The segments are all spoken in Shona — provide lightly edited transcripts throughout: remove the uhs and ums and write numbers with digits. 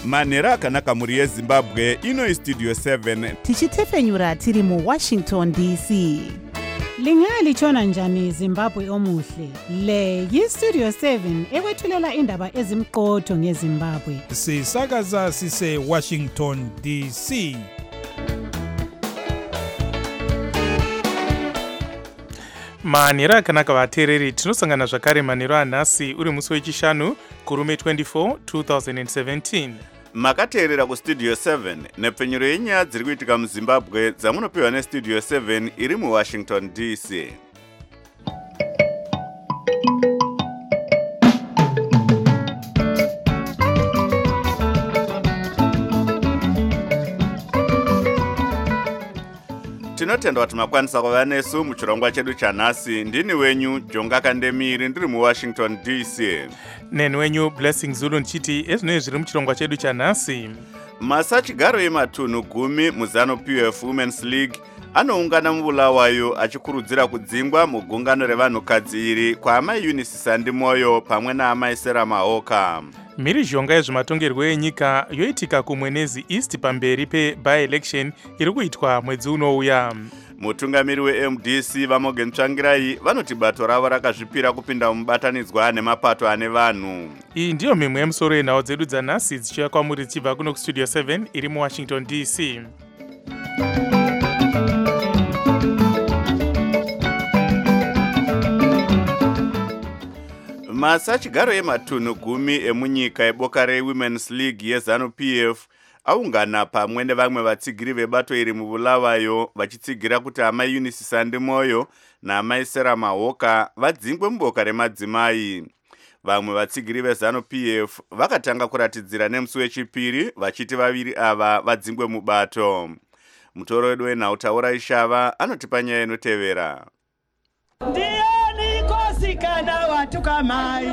manhero akanaka mhuri yezimbabwe. Ino istudio 7 tichitefenyura tiri muWashington DC. Lingalitshona njani Zimbabwe omuhle? Le yiStudio 7 ekwethulela indaba ezimqotho ngeZimbabwe. Sisakaza sise Washington DC. manhero akanaka vateereri, tinosangana zvakare manhero anhasi uri musi wechishanu kurume 24 2017. makateerera kustudio 7 nepfenyuro yenyaya dziri kuitika muzimbabwe dzamunopiwa nestudio 7 iri muWashington DC. tinotenda kuti makwanisa kuva nesu muchirongwa chedu chanhasi. ndini wenyu Jonga Kandemiri ndiri muWashington DC. neni wenyu Blessing Zulu ndichiti ezvinoi zviri muchirongwa chedu chanhasi. masachigaro ematunhu 10 muZANU-PF Women's League anoungana muBulawayo achikurudzira kudzingwa mugungano revanhukadzi iri kwaamai Eunice Sandimoyo pamwe naamai Sarah Mahoka. mhirizhonga yezvematongerwo enyika yoitika kumwenezi East pamberi pe-by-election iri kuitwa mwedzi unouya. mutungamiri weMDC Vamogen Tsvangirai vanoti bato ravo rakazvipira kupinda mubatanidzwa nemapato ane vanhu. iyi ndiyo mimwe yemusoro yenhau dzedu dzanhasi dzichiuya kwamuri dzichibva kuno kustudio 7 iri muWashington DC. masachigaro ematunhu 10 emunyika eboka reWomen's League yeZANU-PF aungana pamwe nevamwe vatsigiri vebato iri muBulawayo vachitsigira kuti amai Eunice Sandimoyo naamai Sarah Mahoka vadzingwe muboka remadzimai. vamwe vatsigiri veZANU-PF vakatanga kuratidzira nemusi wechipiri vachiti vaviri ava vadzingwe mubato. mutoro wedu wenhau Taura Ishava anotipa nyaya inotevera. Sikana watuka mai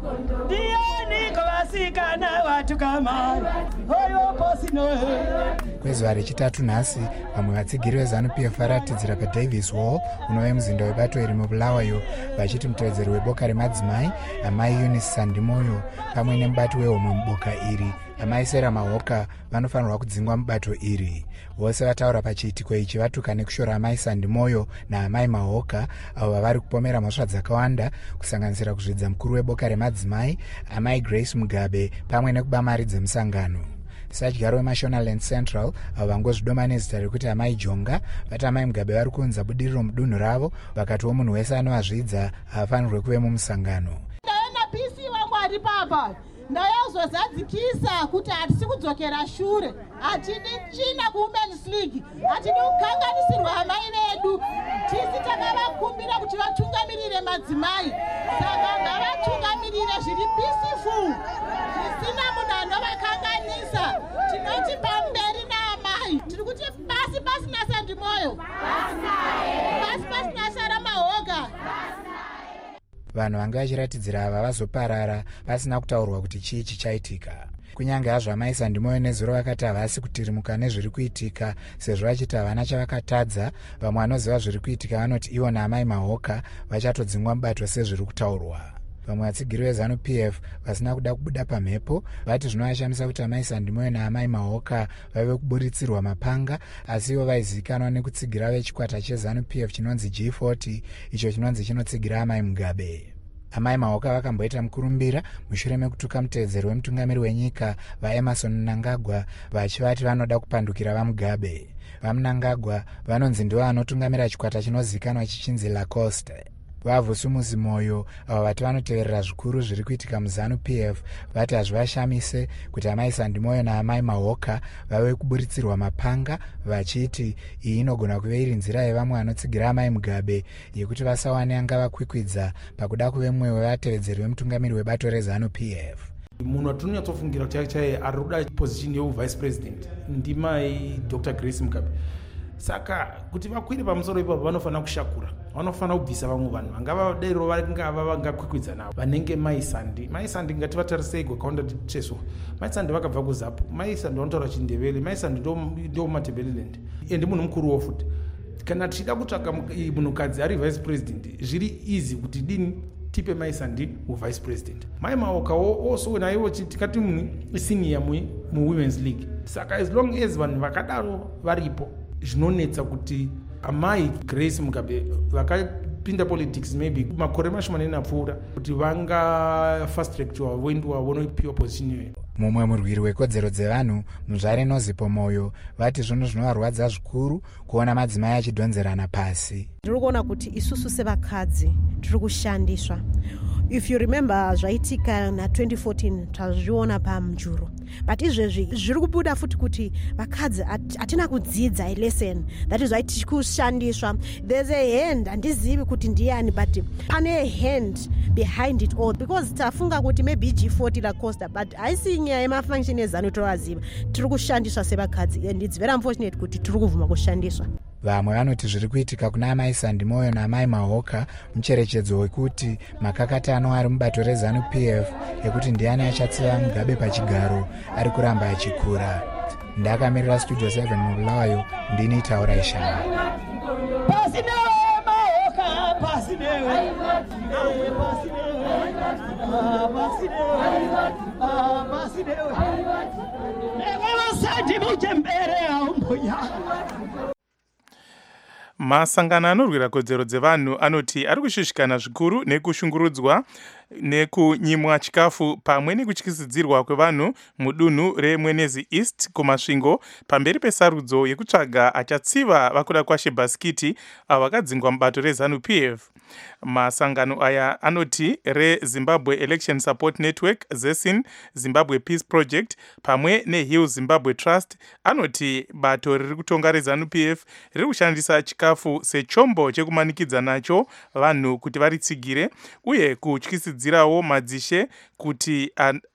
Diani kovasikana watuka mai Hoyo posino Kwezuva rechitatu nhasi vamwe vatsigiri veZANU-PF varatidzira paDavis Hall unove muzinda webato iri muBulawayo vachiti mutevedzeri weboka remadzimai amai Eunice Sandimoyo pamwe nemubati wehomwe muboka iri amai Sarah Mahoka vanofanirwa kudzingwa mubato iri. vose vataura pachiitiko ichi vatuka nekushora amai Sandimoyo naamai Mahoka avo vari kupomera mhosva dzakawanda kusanganisira kuzvidza mukuru weboka remadzimai amai Grace Mugabe pamwe nekubamaridza musangano. Sachigaro weMashonaland Central avo vangozvidoma nezita rekuti amai Jonga vati amai Mugabe vari kuunza budiriro mudunhu ravo vakatiwo munhu wese anovazvidza haafanirwe kuve mumusangano. ndaenda PC wangu ari papa ndayazozadzikisa kuti hatisi kudzokera shure, hatidi china kuWomen's League, hatidi kukanganisirwa amai vedu. tisi takavakumbira kuti vatungamirire madzimai, saka ngavatungamirire zviri peaceful zvisina munhu anovakanganisa. tinoti pamberi naamai tiri kuti basi pasina Sandimoyo, basi pasina Sarah Mahoka. vanhu vanga vachiratidzira ava vazoparara pasina kutaurwa kuti chii chichaitika. kunyange hazvo amai Sandimoyo nezuro vakati havasi kutirimuka nezviri kuitika sezvo vachiti havana chavakatadza, vamwe vanoziva zviri kuitika vanoti ivo naamai Mahoka vachatodzingwa mubato sezviri kutaurwa. vamwe vatsigiri veZANU-PF vasina kuda kubuda pamhepo vati zvinovashamisa kuti amai Sandimoyo naamai Mahoka vave kuburitsirwa mapanga, asi ivo vaizivikanwa nekutsigira vechikwata cheZANU-PF chinonzi G40 icho chinonzi chinotsigira amai Mugabe. amai Mahoka vakamboita mukurumbira mushure mekutuka mutevedzeri wemutungamiri wenyika vaEmerson Mnangagwa vachivati vanoda kupandukira vaMugabe. vaMnangagwa vanonzi ndivo vanotungamira chikwata chinozivikanwa chichinzi Lacoste. vavhusumuzi Moyo avo vati vanoteverera zvikuru zviri kuitika muZANU-PF vati hazvivashamise kuti amai Sandimoyo naamai Mahoka vave kuburitsirwa mapanga, vachiti iyi inogona kuve iri nzira yevamwe vanotsigira amai Mugabe yekuti vasawane angavakwikwidza pakuda kuve mumwe wevatevedzeri vemutungamiri webato reZANU-PF. munhu watinonyatsofungira kuti chaiye ari kuda position yevice president ndimai Dr. Grace Mugabe. saka kuti vakwire pamusoro ipapo vanofanira kushakura, vanofanira kubvisa vamwe vanhu vangava dairo vangakwikwidza navo vanenge maisandi ngativatarisei gwakaunda titreswa. maisandi vakabva kuZAPU, maisandi vanotaura chindevele, maisandi ndo Matabeleland ende munhu mukuru wofuti. kana tichida kutsvaka munhukadzi ari vice president zviri easy kuti dini tipe maisandi muvice president. Mai Maoka also naiwo tikati senior mu women's league. Saka as long as vanhu vakadaro varipo zvinonetsa kuti amai Grace Mugabe vakapinda politics maybe makore mashomanene apfuura kuti vanga fast track to voendwa vonopiwa position iyoyo. Mumwe murwiri wekodzero dzevanhu muzvare Nozipo Moyo vati zvinhu zvinovarwadza zvikuru kuona madzimai achidhonzerana pasi. Ndiri kuona kuti isusu sevakadzi tiri kushandiswa. If you remember zvaitika na 2014 tazviona pamujuru, but izvezvi zviri kubuda futi kuti vakadzi hatina kudzidza lesson, that is why tiri kushandiswa. There's a hand, handizivi kuti ndiani, but pane a hand behind it all, because tafunga kuti maybe G40 la Costa, but haisi nyaya yemafunction ezanu towaziva. Tiri kushandiswa sevakadzi, and it's very unfortunate kuti tiri kuvhuma kushandiswa. Vamwe vanoti zviri kuitika kuna amai Sandimoyo naamai Mahoka mucherechedzo wekuti makakatano ari mubato reZANU-PF ekuti ndiani achatsiva Mugabe pachigaro ari kuramba achikura. Ndakamirira Studio 7 muBulawayo, ndini Taurai Shanga. Pasi newe Mahoka, pasi newe, pasi newe, newe vasati muchembere aumboya. Masangano anorwira kodzero dzevanhu anoti ari kushushikana zvikuru nekushungurudzwa nekunyimwa chikafu pamwe nekutyisidzirwa kwevanhu mudunhu reMwenezi East kumasvingo pamberi pesarudzo yekutsvaga achatsiva vakuda kwashe Baskiti avo vakadzingwa mubato reZANU-PF. Masangano aya anoti reZimbabwe Election Support Network, ZESIN, Zimbabwe Peace Project pamwe neHill Zimbabwe Trust anoti bato riri kutonga reZANU-PF riri kushandisa chikafu sechombo chekumanikidza nacho vanhu kuti varitsigire uye kutyisidzirawo madzishe kuti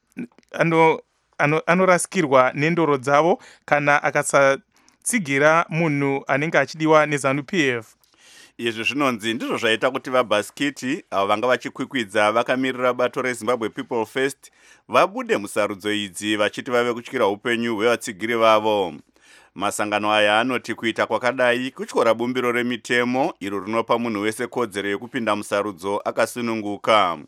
anorasikirwa nendoro dzavo kana akasatsigira munhu anenge achidiwa neZANU-PF. Izvi zvinonzi ndizvo zvaita kuti vaBaskiti avo vanga vachikwikwidza vakamirira bato reZimbabwe People First vabude musarudzo idzi vachiti vave kutyira upenyu hwevatsigiri vavo. Masangano aya anoti kuita kwakadai kutyora bumbiro remitemo iro rinopa munhu wese kodzero yekupinda musarudzo akasununguka.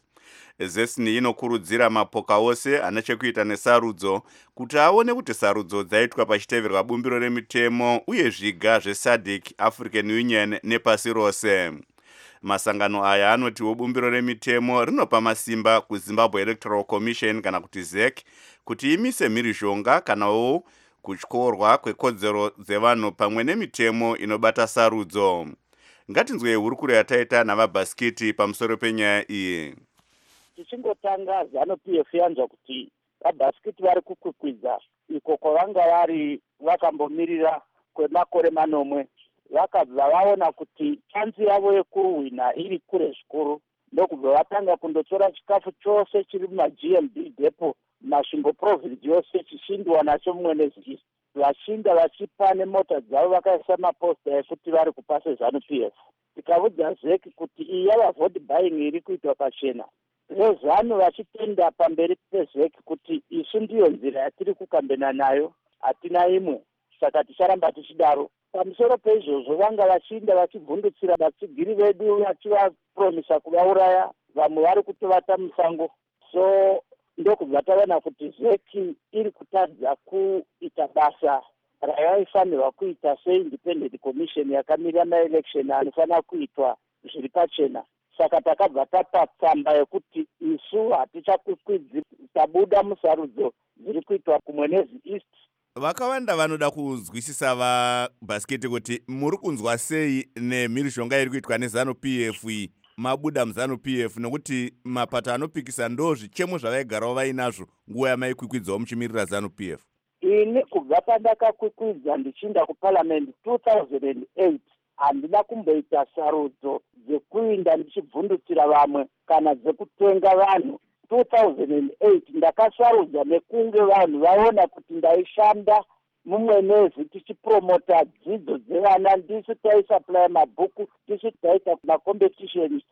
ZESNI inokurudzira mapoka ose anechekuita nesarudzo kuti aone kuti sarudzo dzaitwa pachiteverwa bumbiro remitemo uye zviga zveSADC, African Union nepasi rose. Masangano aya anotiwo bumbiro remitemo rinopa masimba kuZimbabwe Electoral Commission kana kuti ZEC kuti imise mhirizhonga kanawo kutyorwa kwekodzero dzevanhu pamwe nemitemo inobata sarudzo. Ngatinzwe hurukuro yataita navaBaskiti pamusoro penyaya iyi. Tichingotanga ZANU-PF yanzwa kuti vaBaskiti vari kukwikwidza iko kwavanga vari vakambomirira kwemakore manomwe, vakabva vaona kuti chanzi yavo yekuhwina iri kure zvikuru, ndokubva vatanga kundotora chikafu chose chiri mumaGMB depo masvingo province yose chichindwa nacho muMwenezi East. Vachinda vachipa nemota dzavo vakaisa maposta ekuti vari kupa seZANU-PF. Tikabudza ZEC kuti iyi yava vote buying iri kuitwa pachena. VeZANU vachitenda pamberi peZEC kuti isu ndiyo nzira yatiri kukambena nayo, hatina imwe, saka ticharamba tichidaro. Pamusoro peizvozvo vanga vachinda vachivhundutsira vatsigiri vedu vachivapromisa kuvauraya, vamwe vari kutovata musango. So ndokubva taona kuti ZEC iri kutadza kuita basa rayaifanirwa kuita seindependent commission yakamirira maelection anofanira kuitwa zviri pachena. Saka takabva tapa tsamba yekuti isu hatichakwikwidzi, tabuda musarudzo dziri kuitwa kuMwenezi East. Vakawanda vanoda kuzwisisa vaBaskiti kuti muri kunzwa sei nemhirizhonga iri kuitwa neZANU-PF iyi mabuda muZANU-PF, nokuti mapato anopikisa ndo zvichemo zvavaigarawo vainazvo nguva yamaikwikwidzwawo muchimirira ZANU-PF. Ini kubva pandakakwikwidza ndichinda kuparliament 2008 handina kumboita sarudzo dzekuinda ndichibvundutsira vamwe kana dzekutenga vanhu. 2008 ndakasarudza nekunge vanhu vaona kuti ndaishanda muMwenezi tichipromota dzidzo dzevana, ndisu taisupply mabhuku, tisu taita macompetition.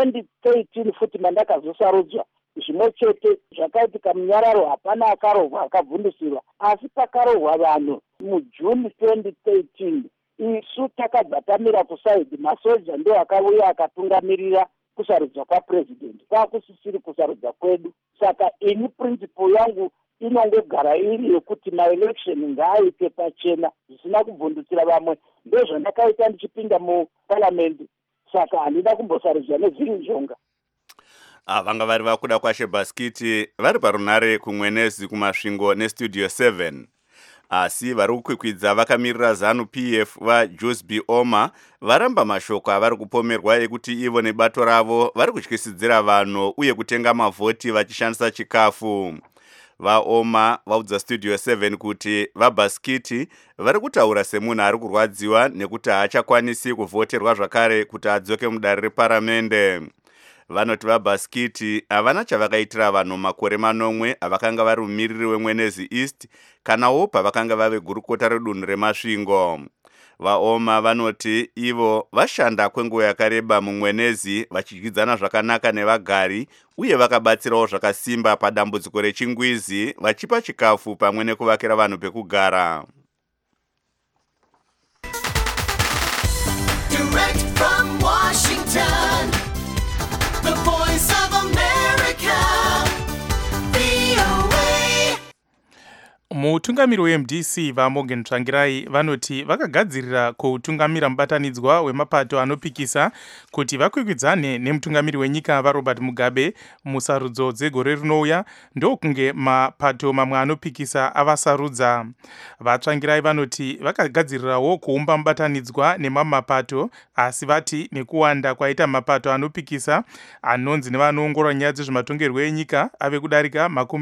2013 futi mandakazosarudzwa zvimwe chete zvakaitika munyararo, hapana akarohwa akabvundusirwa, asi pakarohwa vanhu muJuni 2013 isu takabva tamira kusaidi, masoja ndo akauya akatungamirira kusarudza kwapresident kwakusisiri kusarudza kwedu. Saka ini principle yangu inongogara iri yekuti maelection ngaaite pachena zvisina kubvundutsira vamwe. Ndozvandakaita ndichipinda muparliament, saka handina kumbosarudzwa nezvirizhonga. Vanga vari vakuda kwaShebaskiti vari parunare kumwenezi kumasvingo nestudio 7. Asi vari kukwikwidza vakamirira ZANU-PF vaJosby Oma varamba mashoko avari kupomerwa ekuti ivo nebato ravo vari kutyisidzira vanhu uye kutenga mavhoti vachishandisa chikafu. VaOma vaudza studio 7 kuti vaBaskiti vari kutaura semunhu ari kurwadziwa nekuti haachakwanisi kuvhoterwa zvakare kuti adzoke mudare reparamende. Vanoti vaBaskiti havana chavakaitira vanhu makore manomwe avakanga vari mumiriri weMwenezi East kanawo pavakanga vave gurukota redunhu reMasvingo. VaOma vanoti ivo vashanda kwenguva yakareba muMwenezi vachidyidzana zvakanaka nevagari uye vakabatsirawo zvakasimba padambudziko rechingwizi vachipa chikafu pamwe nekuvakira vanhu pekugara. Direct from Washington, the voice of America, VOA. Mutungamiri weMDC vaMorgan Tsvangirai vanoti vakagadzirira kutungamira mubatanidzwa wemapato anopikisa kuti vakwikwidzane nemutungamiri wenyika vaRobert Mugabe musarudzo dzegore rinouya ndokunge mapato mamwe anopikisa avasarudza. VaTsvangirai vanoti vakagadzirirawo kuumba mubatanidzwa nemamapato, asi vati nekuwanda kwaita mapato anopikisa anonzi nevanoongorora nyaya dzezvematongerwo enyika ave kudarika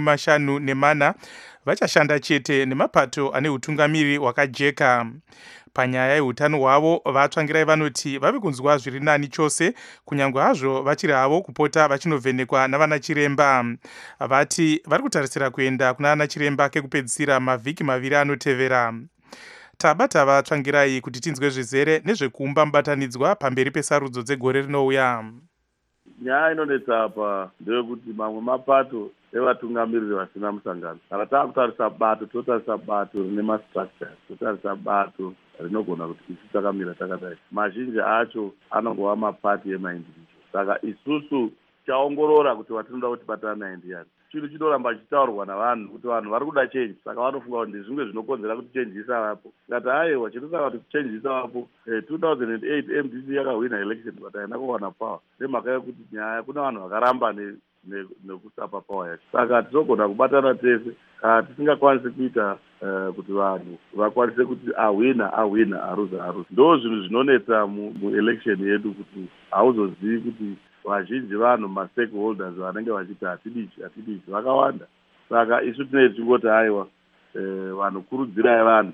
54 vachashanda chete nemapato ane utungamiri wakajeka. Panyaya yeutano hwavo vaTsvangirai vanoti vave kunzwa zviri nani chose kunyange hazvo vachiri havo kupota vachinovhenekwa navana chiremba. Vati vari kutarisira kuenda kuna ana chiremba kekupedzisira mavhiki 2 anotevera. Tabata vaTsvangirai kuti tinzwe zvizere nezvekuumba mubatanidzwa pamberi pesarudzo dzegore rinouya. Nyaya inonetsa apa ndeyekuti mamwe mapato evatungamiriri vasina musangano. Kana taakutarisa bato, totarisa bato rine mastructure, totarisa bato rinogona kuti isu takamira takadai. Mazhinji acho anongova mapati emaindividual. Saka isusu chaongorora kuti watinoda kuti batana ndiani. Chiro chinoramba chitaurwa navanhu kuti vanhu vari kuda change, saka vanofunga kuti zvimwe zvinokonzera kuti change isavapo. Ngati aiwa chinotsaka kuti change isavapo. 2008 MDC yakawina election but haina kuwana power. Nemhaka yekuti nyaya kuna vanhu vakaramba nekusapa power yacho. Saka tinogona kubatana tese kana tisingakwanisi kuita kuti vanhu vakwanise kuti awina aruza. Ndo zvinhu zvinonetsa muelection yedu kuti hauzozivi kuti vazhinji vanhu ma-stakeholders vanenge vachiti hatidiki vakawanda. Saka isu tinei tingoti aiwa vanhu kurudzirai vanhu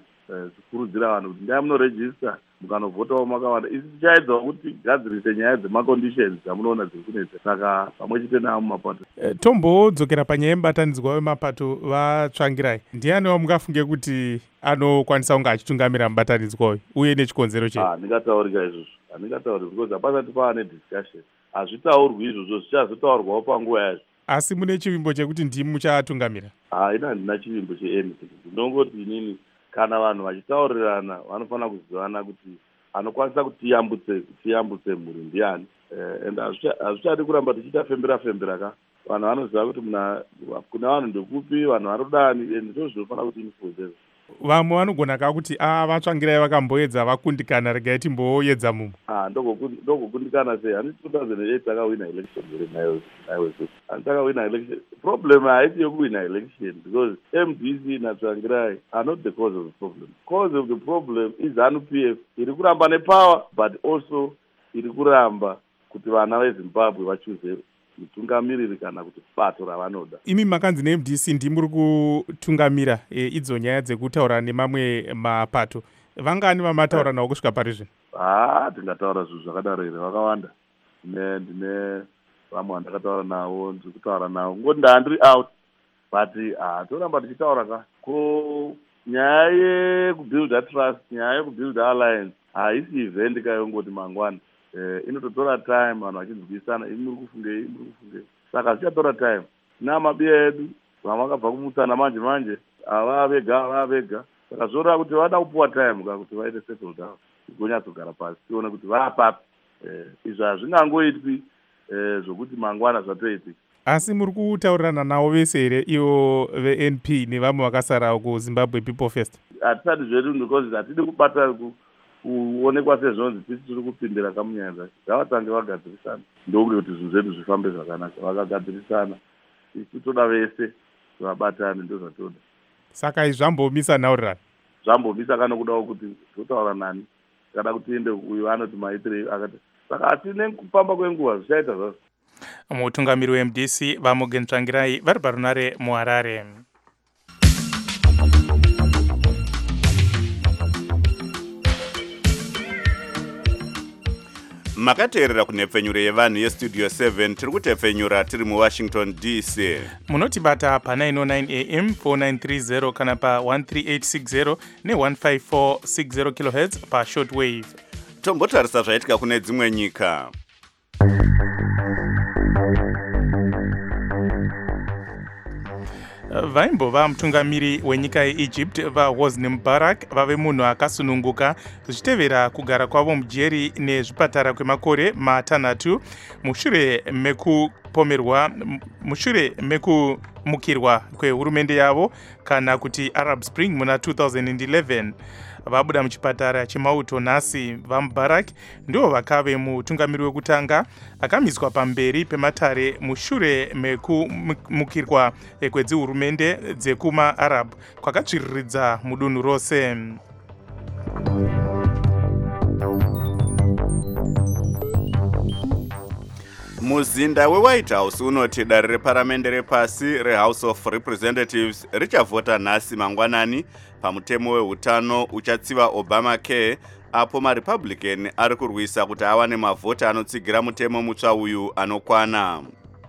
kuti ndai munorejista mukanovhotawo makawanda. Isi tichaedzawo kuti gadzirise nyaya dzemaconditions dzamunoona dziri kunetsa. Saka pamwe chete navo mumapato. Tombodzokera panyaya yemubatanidzwa wemapato vaTsvangirai, ndiani wamungafunge kuti anokwanisa kunge achitungamira mubatanidzwa uyu uye nechikonzero chedu? Handingataurika izvozvo, handingatauri because hapasati pava nediscussion. Hazvitaurwi izvozvo, zvichazotaurwawo panguva yazvo. Asi mune chivimbo chekuti ndimu muchatungamira? Ina handina chivimbo cheanything. Ndinongoti inini kana vanhu vachitaurirana vanofanira kuzivana kuti anokwanisa kuti tiyambutse mhuri ndiani. And hazvichadi kuramba tichiita fembera ka. Vanhu vanoziva kuti kuna vanhu ndekupi, vanhu varudani, and ndizvo zvinofanira kuti influence. Vamwe vanogona ka kuti vaTsvangirai vakamboedza vakundikana, regai timboedza mumwe. Ndogokundikana sei? Handiti 2008 takawina election nayo. Takawina election. Problem haiti yokuwina election because MDC naTsvangirai are not the cause of the problem. Cause of the problem is ZANU-PF iri kuramba nepower but also iri kuramba kuti vana veZimbabwe vachuze mutungamiriri kana kuti bato ravanoda. Imi makanzi neMDC ndimuri kutungamira idzo nyaya dzekutaura nemamwe mapato. Vangani vamataura nawo kusvika pari zvino? Tingataura zvinhu zvakadaro here vakawanda. Ndine vamwe vandakataura navo, ndiri kutaura navo. Ngoti ndandiri out but toramba tichitaura ka. Ko nyaya yekubuilda trust, nyaya yekubuilda alliance haisi event kayongoti mangwana. Inototora time vanhu vachinzwisana, imi muri kufungei. Saka zvichatora time. Namabiya edu vamwe vakabva kumutsana manje ava vega. Saka zvoreva kuti vada kupuwa time kuti vaite settle down, gonyatsogara pasi tione kuti vaapapi. Izvi hazvingangoitwi zvokuti mangwana zvatoitika. Asi muri kutaurirana navo vese here ivo ve-NP nevamwe vakasarawo kuZimbabwe People First? Hatisati zvedu because hatidi kubata kuonekwa sezvonzi tisi tiri kupindira kamunyanza. Ngavatange vagadzirisana ndokuti kuti zvinhu zvedu zvifambe zvakanaka. Vakagadzirisana isu toda vese vabatane ndo zvatoda. Saka izvi zvambomisa nhaurirana? Zvambomisa kana kudawo kuti totaura nani kada kuti ende uyu anoti maitire akati saka hatine kufamba kwenguva zvichaita zvazvo. Mutungamiri weMDC Vamugentsvangirai vari parunare muHarare. makateerera kunhepfenyuro yevanhu yestudio 7 tiri kutepfenyura tiri muWashington DC. Munotibata pa 909 AM 4930 kana pa 13860 ne15460 kHz pa shortwave. Tombotarisa zvaitika kune dzimwe nyika. Vaimbova mutungamiri wenyika yeEgypt vaHosni Mubarak vave munhu akasununguka zvichitevera kugara kwavo mujeri nezvipatara kwemakore matanhatu mushure mekumukirwa kwehurumende yavo kana kuti Arab Spring muna 2011. Vabuda muchipatara chemauto nhasi. VaMubarak ndivo vakave mutungamiri wekutanga akamiswa pamberi pematare mushure mekumukirwa kwedzihurumende dzekuma-Arab kwakatsviriridza mudunhu rose. Muzinda weWhite House unoti dare reparamende repasi reHouse of Representatives richavhota nhasi mangwanani pamutemo wehutano uchatsiva Obamacare, apo maRepublican ari kurwisa kuti awane mavhota anotsigira mutemo mutsva uyu anokwana.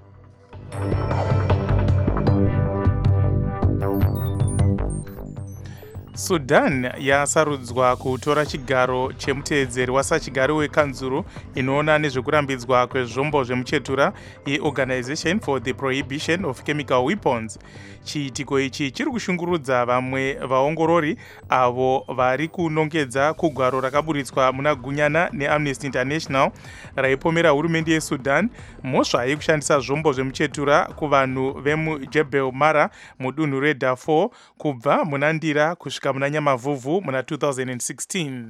Sudan yasarudzwa kutora chigaro chemuteedzeri wasachigaro wekanzuru inoona nezvekurambidzwa kwezvombo zvemuchetura yeOrganization for the Prohibition of Chemical Weapons. Chiitiko ichi chiri kushungurudza vamwe vaongorori avo vari kunongedza kugwaro rakaburitswa muna gunyana neAmnesty International raipomera hurumende yeSudan mhosva yekushandisa zvombo zvemuchetura kuvanhu vemuJebel Mara mudunhu reDarfur kubva muna Ndira kusvika muna Nyamavhuvhu muna 2016.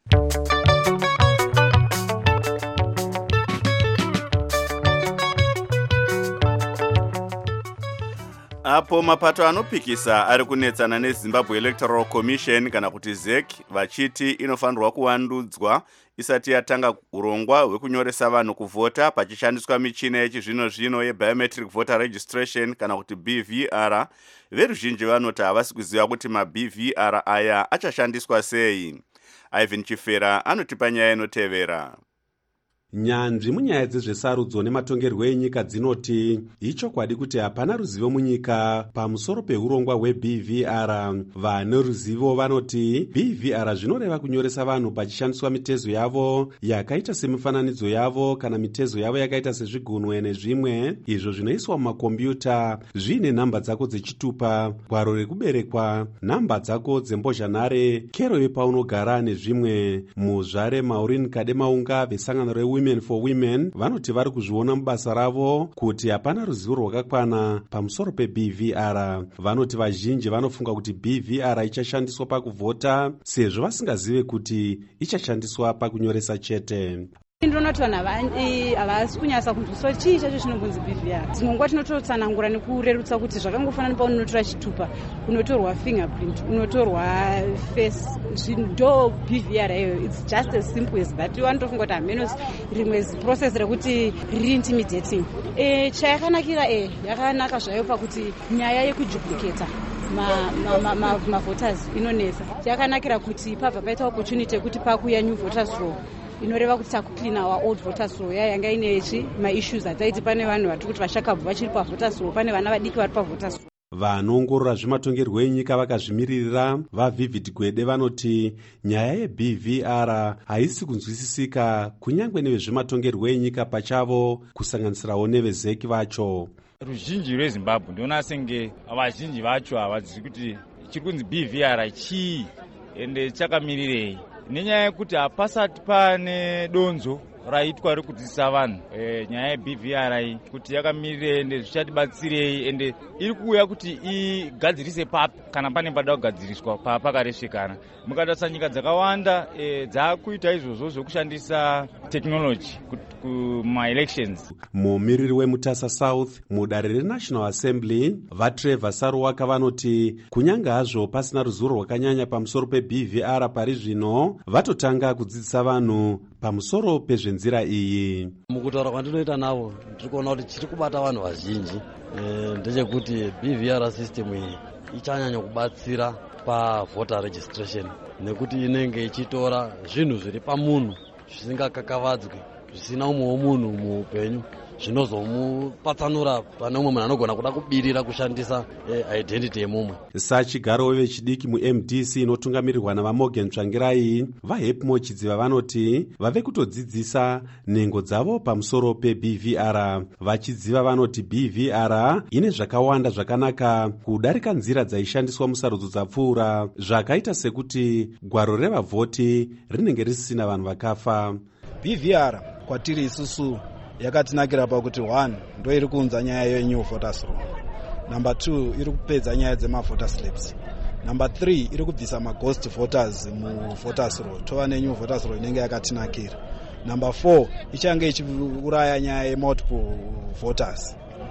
Apo mapato anopikisa ari kunetsana neZimbabwe Electoral Commission kana kuti ZEC vachiti inofanirwa kuvandudzwa isati yatanga urongwa hwekunyoresa vanhu kuvhota pachishandiswa michina yechizvino-zvino yeBiometric Voter Registration kana kuti BVR. Veruzhinji vanoti havasi kuziva kuti maBVR aya achashandiswa sei. Ivan Chifera anotipa nyaya inotevera. Nyanzvi munyaya dzezvesarudzo nematongerwo enyika dzinoti ichokwadi kuti hapana ruzivo munyika pamusoro peurongwa hweBVR. Vane ruzivo vanoti BVR zvinoreva kunyoresa vanhu pachishandiswa mitezo yavo yakaita semifananidzo yavo kana mitezo yavo yakaita sezvigunwe nezvimwe izvo zvinoiswa mumakombiyuta zviine nhamba dzako dzechitupa, gwaro rekuberekwa, nhamba dzako dzembozhanhare, kero yepaunogara nezvimwe. Muzvare Maureen Kademaunga vesangano reWomen for Women vanoti vari kuzviona mubasa ravo kuti hapana ruzivo rwakakwana pamusoro peBVR. Vanoti vazhinji vanofunga kuti BVR ichashandiswa pakuvhota sezvo vasingazive kuti ichashandiswa pakunyoresa chete. Ndinoti vanhu havasi kunyasa kunzwisisa kuti chii chacho chinongonzi BVR. Dzimwe nguva tinototsanangura nekurerutsa kuti zvakangofanana paunotora chitupa, unotorwa fingerprint, unotorwa face, ndo BVR iyoyo. It's just as simple as that. Vanotofunga kuti hamenos rimwe process rekuti riri intimidating. Chayakanakira yakanaka zvayo pakuti nyaya yekuduplicata mavoters inonesa. Chayakanakira kuti pabva paita opportunity yekuti pakuya new voters roll inoreva kuti takuclean our old voters roll yanga ine maissues ataiti pane vanhu vari kuti vashakabvu vachiri pavoters roll, pane vana vadiki vari pavoters roll. Vanoongorora zvematongerwo enyika vakazvimiririra vaVivid Gwede vanoti nyaya yeBVR haisi kunzwisisika kunyange nevezvematongerwo enyika pachavo kusanganisirawo nevezeki vacho. Ruzhinji rweZimbabwe ndiona senge vazhinji vacho havazivi kuti chiri kunzi BVR chii ende chakamirirei, nenyaya yekuti hapasati pane donzo raitwa rekudzidzisa vanhu nyaya yeBVR iyi kuti yakamirire ende zvichatibatsirei ende iri kuuya kuti igadzirise papi kana pane pada kugadziriswa pakaresvekana. Mukatarisa nyika dzakawanda dzakuita izvozvo zvekushandisa tekinoloji kuma-elections. Mumiriri weMutasa South mudare reNational Assembly vaTrevor Saruwaka vanoti kunyange hazvo pasina ruzivo rwakanyanya pamusoro peBVR pari zvino vatotanga kudzidzisa vanhu pamusoro pezvenzira iyi. Mukutaura kwandinoita navo tiri kuona kuti chiri kubata vanhu vazhinji ndechekuti BVR system iyi ichanyanya kubatsira pavoter registration nekuti inenge ichitora zvinhu zviri pamunhu zvisingakakavadzwi zvisina umwe womunhu muupenyu zvinozomupatsanura pane umwe munhu anogona kuda kubirira kushandisa identity yemumwe. Sachigaro vechidiki muMDC inotungamirirwa navaMorgan Tsvangirai vaHepmo Chidziva vanoti vave kutodzidzisa nhengo dzavo pamusoro peBVR. Vachidziva vanoti BVR ine zvakawanda zvakanaka kudarika nzira dzaishandiswa musarudzo dzapfuura zvakaita sekuti gwaro revavhoti rinenge risina vanhu vakafa. BVR kwatiri isusu yakatinakira pakuti 1 ndo iri kuunza nyaya yenew voters roll, number 2 iri kupedza nyaya dzema-voter slips, number 3 iri kubvisa ma-ghost voters mu-voters roll, tova nenew voters roll inenge yakatinakira, number 4 ichange ichiuraya nyaya ye-multiple voters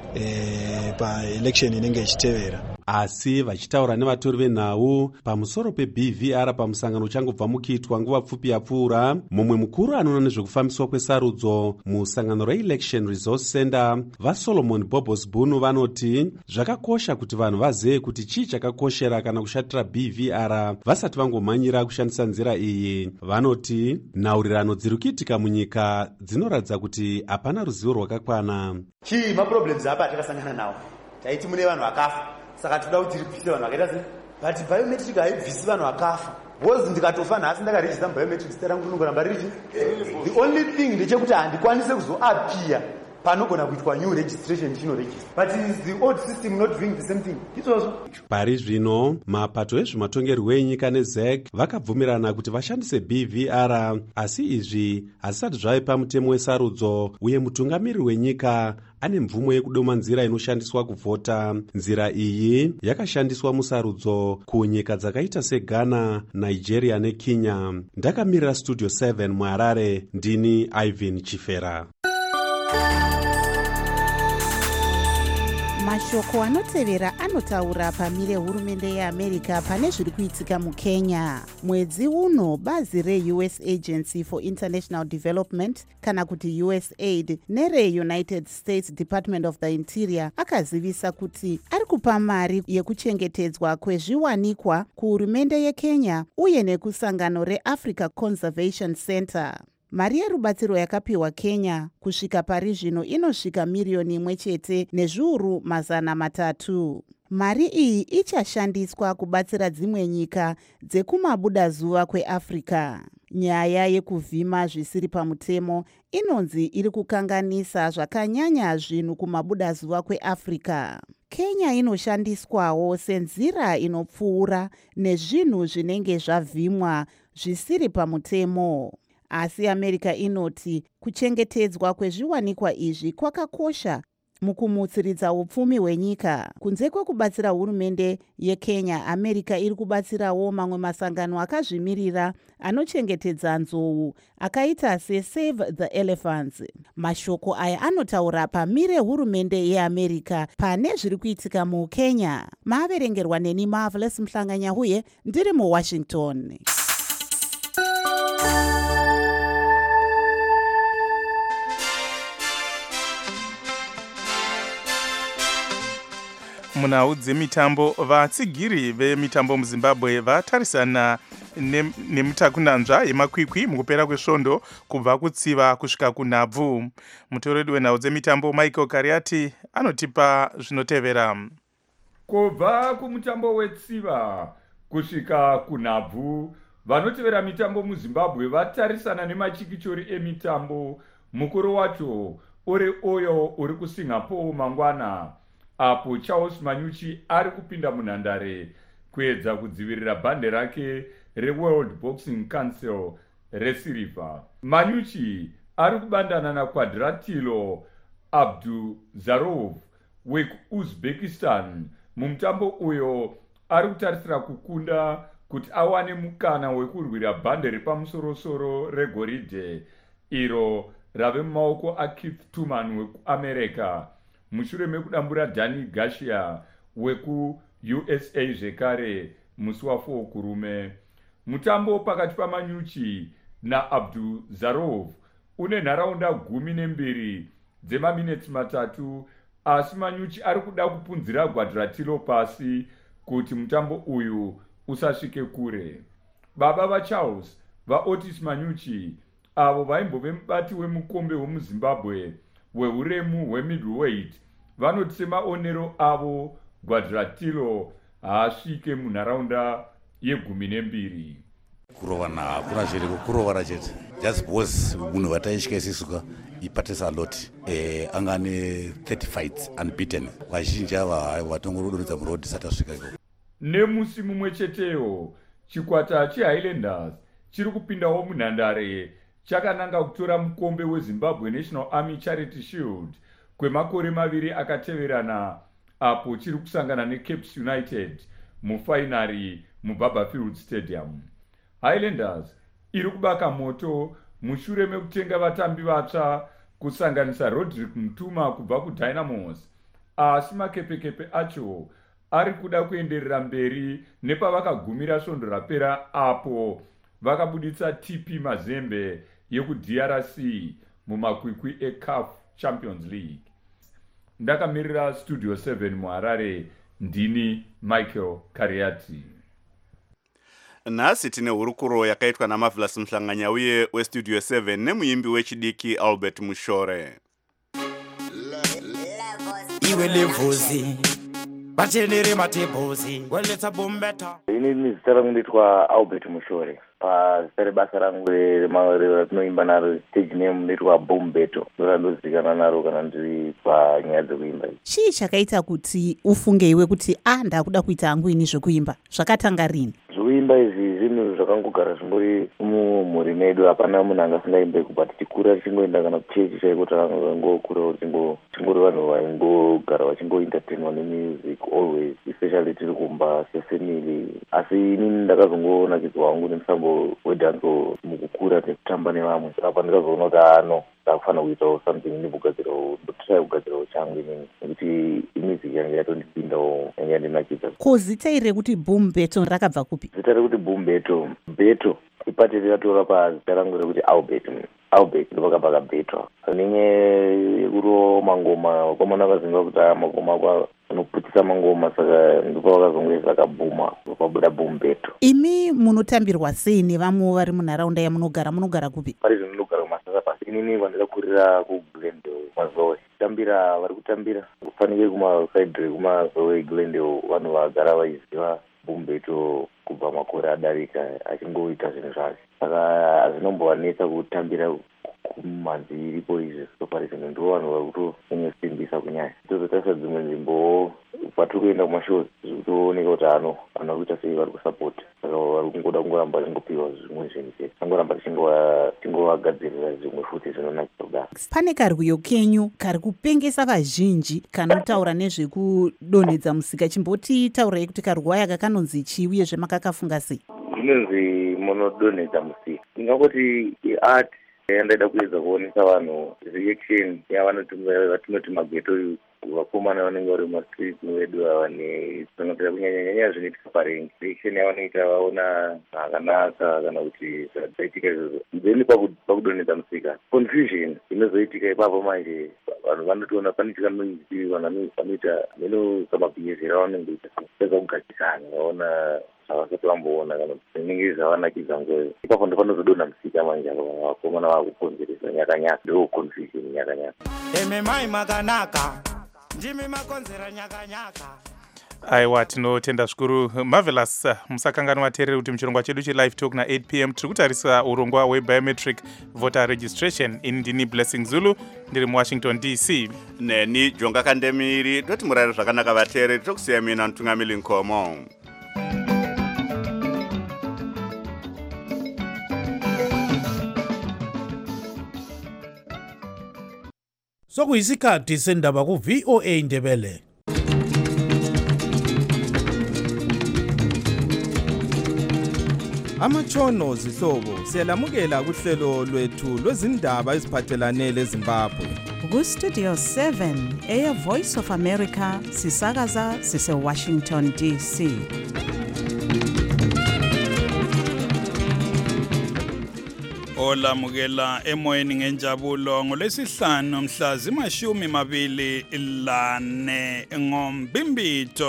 pa-election inenge ichitevera. Asi vachitaura nevatori venhau pamusoro peBVR pamusangano uchangobva mukiitwa nguva pfupi yapfuura, mumwe mukuru anoona nezvekufambiswa kwesarudzo musangano reElection Resource Center vaSolomon Bobos Bunu vanoti zvakakosha kuti vanhu vazive kuti chii chakakoshera kana kushatira BVR vasati vangomhanyira kushandisa nzira iyi. Vanoti nhaurirano dziri kuitika munyika dzinoratidza kuti hapana ruzivo rwakakwana. Chii maproblems apa atakasangana nawo? Taiti mune vanhu vakafa saka toda kuti tiripise vanhu vakaita sei, but biometric haibvisi vanhu vakafa. Bozi ndikatofa nhasi ndakarejista biometrics tera ngoramba ririchi. The only thing ndechekuti handikwanise kuzoapia panogona kuitwa new registration chinoregister, but is the old system not doing the same thing? Itozvo pari zvino mapato ezvematongerwo enyika neZEC vakabvumirana kuti vashandise BVR, asi izvi hazisati zvave pamutemo wesarudzo uye mutungamiriri wenyika ane mvumo yekudoma nzira inoshandiswa kuvhota. Nzira iyi yakashandiswa musarudzo kunyika dzakaita seGhana, Nigeria neKenya. Ndakamirira Studio 7 muHarare, ndini Ivan Chifera. Mashoko anotevera anotaura pamire hurumende yeAmerica pane zviri kuitika muKenya. Mwedzi uno bazi reUS Agency for International Development kana kuti USAID nereUnited States Department of the Interior akazivisa kuti ari kupa mari yekuchengetedzwa kwezviwanikwa kuhurumende yeKenya uye nekusangano reAfrica Conservation Center. Mari yerubatsiro yakapiwa Kenya kusvika pari zvino inosvika miriyoni 1 chete nezviuru 300. Mari iyi ichashandiswa kubatsira dzimwe nyika dzekumabudazuva kweAfrica. Nyaya yekuvhima zvisiri pamutemo inonzi iri kukanganisa zvakanyanya zvinhu kumabudazuva kweAfrica. Kenya inoshandiswawo senzira inopfuura nezvinhu zvinenge zvavhimwa zvisiri pamutemo. Asi America inoti kuchengetedzwa kwezviwanikwa izvi kwakakosha mukumutsiridza upfumi hwenyika. Kunze kwekubatsira hurumende yeKenya, America iri kubatsirawo mamwe masangano akazvimirira anochengetedza nzou akaita seSave the Elephants. Mashoko aya anotaura pamire hurumende yeAmerica pane zviri kuitika muKenya. Maverengerwa neni Marvelous Mhlanganyahuye, ndiri muWashington. Munhau dzemitambo, vatsigiri vemitambo muZimbabwe vatarisana nemutakunanzva yemakwikwi mukupera kwesvondo kubva kutsiva kusvika kunhabvu. Mutoredi wenhau dzemitambo Michael Kariati anotipa zvinotevera. Kubva kumutambo wetsiva kusvika kunhabvu, vanotevera mitambo muZimbabwe vatarisana nemachikichori emitambo. Mukuru wacho uri oyo uri kuSingapore mangwana, apo Charles Manyuchi ari kupinda munhandare kuedza kudzivirira bhande rake reWorld Boxing Council resirivha. Manyuchi ari kubandana naQuadratilo Abduzarov wekuuzbekistan. Mumutambo uyo ari kutarisira kukunda kuti awane mukana wekurwira bhande repamusoro-soro regoridhe iro rave mumaoko aKeith Tuman wekuamerica mushure mekudambura Danny Garcia wekuUSA zvekare musi wa4 kurume. Mutambo pakati pamanyuchi naAbduzarov une nharaunda 12 dzemaminitsi 3, asi manyuchi ari kuda kupunzira Quadratilo pasi kuti mutambo uyu usasvike kure. Baba vaCharles vaOtis Manyuchi avo vaimbove mubati wemukombe wemuZimbabwe weuremu hwemiddleweight vanoti semaonero avo Quadratilo haasvike munharaunda ye12. kurovana hakuna zviri kukurovana chete just because munhu vataisvika isisuka ipatisa lot anga ne 30 fights unbeaten. Vazhinji ava vatongorodonedza murodhi sati asvika ikoko. Nemusi mumwe cheteyo chikwata cheHighlanders chiri kupindawo munhandare chakananga kutora mukombe weZimbabwe National Army Charity Shield kwemakore 2 akateverana, apo chiri kusangana neCapes United mufainari muBarberfield Stadium. Highlanders iri kubaka moto mushure mekutenga vatambi vatsva kusanganisa Roderick Mtuma kubva kuDynamos, asi makepekepe acho ari kuda kuenderera mberi nepavakagumira svondo rapera, apo vakabuditsa TP Mazembe yekuDRC mumakwikwi eCAF Champions League. Ndakamirira Studio 7 muHarare, ndini Michael Kariati. Nhasi tine hurukuro yakaitwa naMarvelous Mhlanganya uye weStudio 7 nemuimbi wechidiki Albert Mushore. Iwe levuzi vachenere matebhozi weletsa bombeta. Ini zita rangu nditwa Albert Mushore. Zita rebasa rangu ratinoimba naro stage name nditwa Bombeto. Ndozikanwa naro kana ndiri panyaya dzekuimba. Chii chakaita kuti ufunge iwe kuti ndakuda kuita hangu ini zvekuimba? Zvakatanga rini? Zvekuimba izvi zvinhu zvakangogara zvingori mumhuri medu. Hapana munhu angasingaimbe kubva tichikura tichingoenda kana kuchechi chaiko takangokura chingori vanhu vaingogara vachingoentertainwa nemusic always, especially tiri kumba sefamily. Asi inini ndakazongonakidzwa hangu nemusambo wedhanzo mukukura nekutamba nevamwe. Apa ndikazoona kuti ndakufanira kuitawo something ndimugadzirawo, ndotrai kugadzirawo changu inini nekuti music yange yatondipindawo yange yandinakidza. Ko zita iri rekuti Bombeto rakabva kupi? Zita rekuti Bombeto, Beto ipati rikatora pazita rangu rekuti Albert ndopakabva Beto. Ninye yekuro mangoma wakomana vaziva kuti magoma ako anoputisa mangoma, saka ndipo vakazongoisa kabhuma pabuda Bombeto. Imi munotambirwa sei nevamwe vari munharaunda yamunogara kupi? Pari zvinogara kumasasa pasi. Inini vandakakurira kuGlendale Mazoe. Tambira vari kutambira kufanike kumasaidre kumazoe Glendale, vanhu vagara vaiziva Bombeto kubva makore adarika achingoita zvinhu zvake. Saka hazvinombovanetsa kutambira kumanzi iripo izvi. So pari zvinhu ndo vanhu vari kutonyasimbisa kunyanya. Tozotarisa dzimwe nzimbo patiri kuenda kumashows zvikutooneka kuti vanhu vari kuita sei vari kusapota. Saka vari kungoda kungoramba tichingopiwa zvimwe zvinhu chete, tangoramba tichingovagadzirira zvimwe futi zvinonakisa kudaro. Pane karwiyo kenyu kari kupengesa vazhinji kanotaura nezvekudonhedza musika. Chimbotitaurai kuti karwiyo aka kanonzi chii uyezve makakafunga sei? Inonzi munodonhedza musika. Ndingangoti iart yandaida kuedza kuonesa vanhu reaction yavanoti mageto vakomana vanenge vari mumastreet medu vane zvinotira kunyanyanyanya zvinoitika parengi. Reaction yavanoita vaona zvakanaka kana kuti zvaitika izvozvo. Then pakudonhedza musika confusion inozoitika ipapo manje vanhu vanotoona panoitika noise, vanhu vanoita samabhihevior avanenge ita pedza kugadzikana vaona zvavasati vamboona kana zvinenge zvavanakidza ngoyo. Ipapo ndopanozodonha musika manje vakomana vakukonzeresa nyakanyaka. Ndo confusion nyakanyaka. Mai makanaka ndimi makonzera nyakanyaka. Aiwa, tinotenda zvikuru. Marvelous, musakanganwa vateereri kuti muchirongwa chedu chelive talk na8 p.m. tiri kutarisa urongwa hwebiometric voter registration. Ini ndini Blessing Zulu, ndiri muWashington DC. Neni Jonga Kandemiri. Toti murari zvakanaka vateereri, tokusiya mina Ntungamili Nkomo. Sokuyisikhathi sendaba ku VOA Indebele. Amatshono zihlobo siyalamukela kuhlelo lwethu lwezindaba eziphathelane leZimbabwe. Ku-Studio 7 Air Voice of America sisakaza sise-Washington DC. Olamukela emoyeni ngenjabulo ngolwesihlanu mhla zima-24 ngoMbimbitho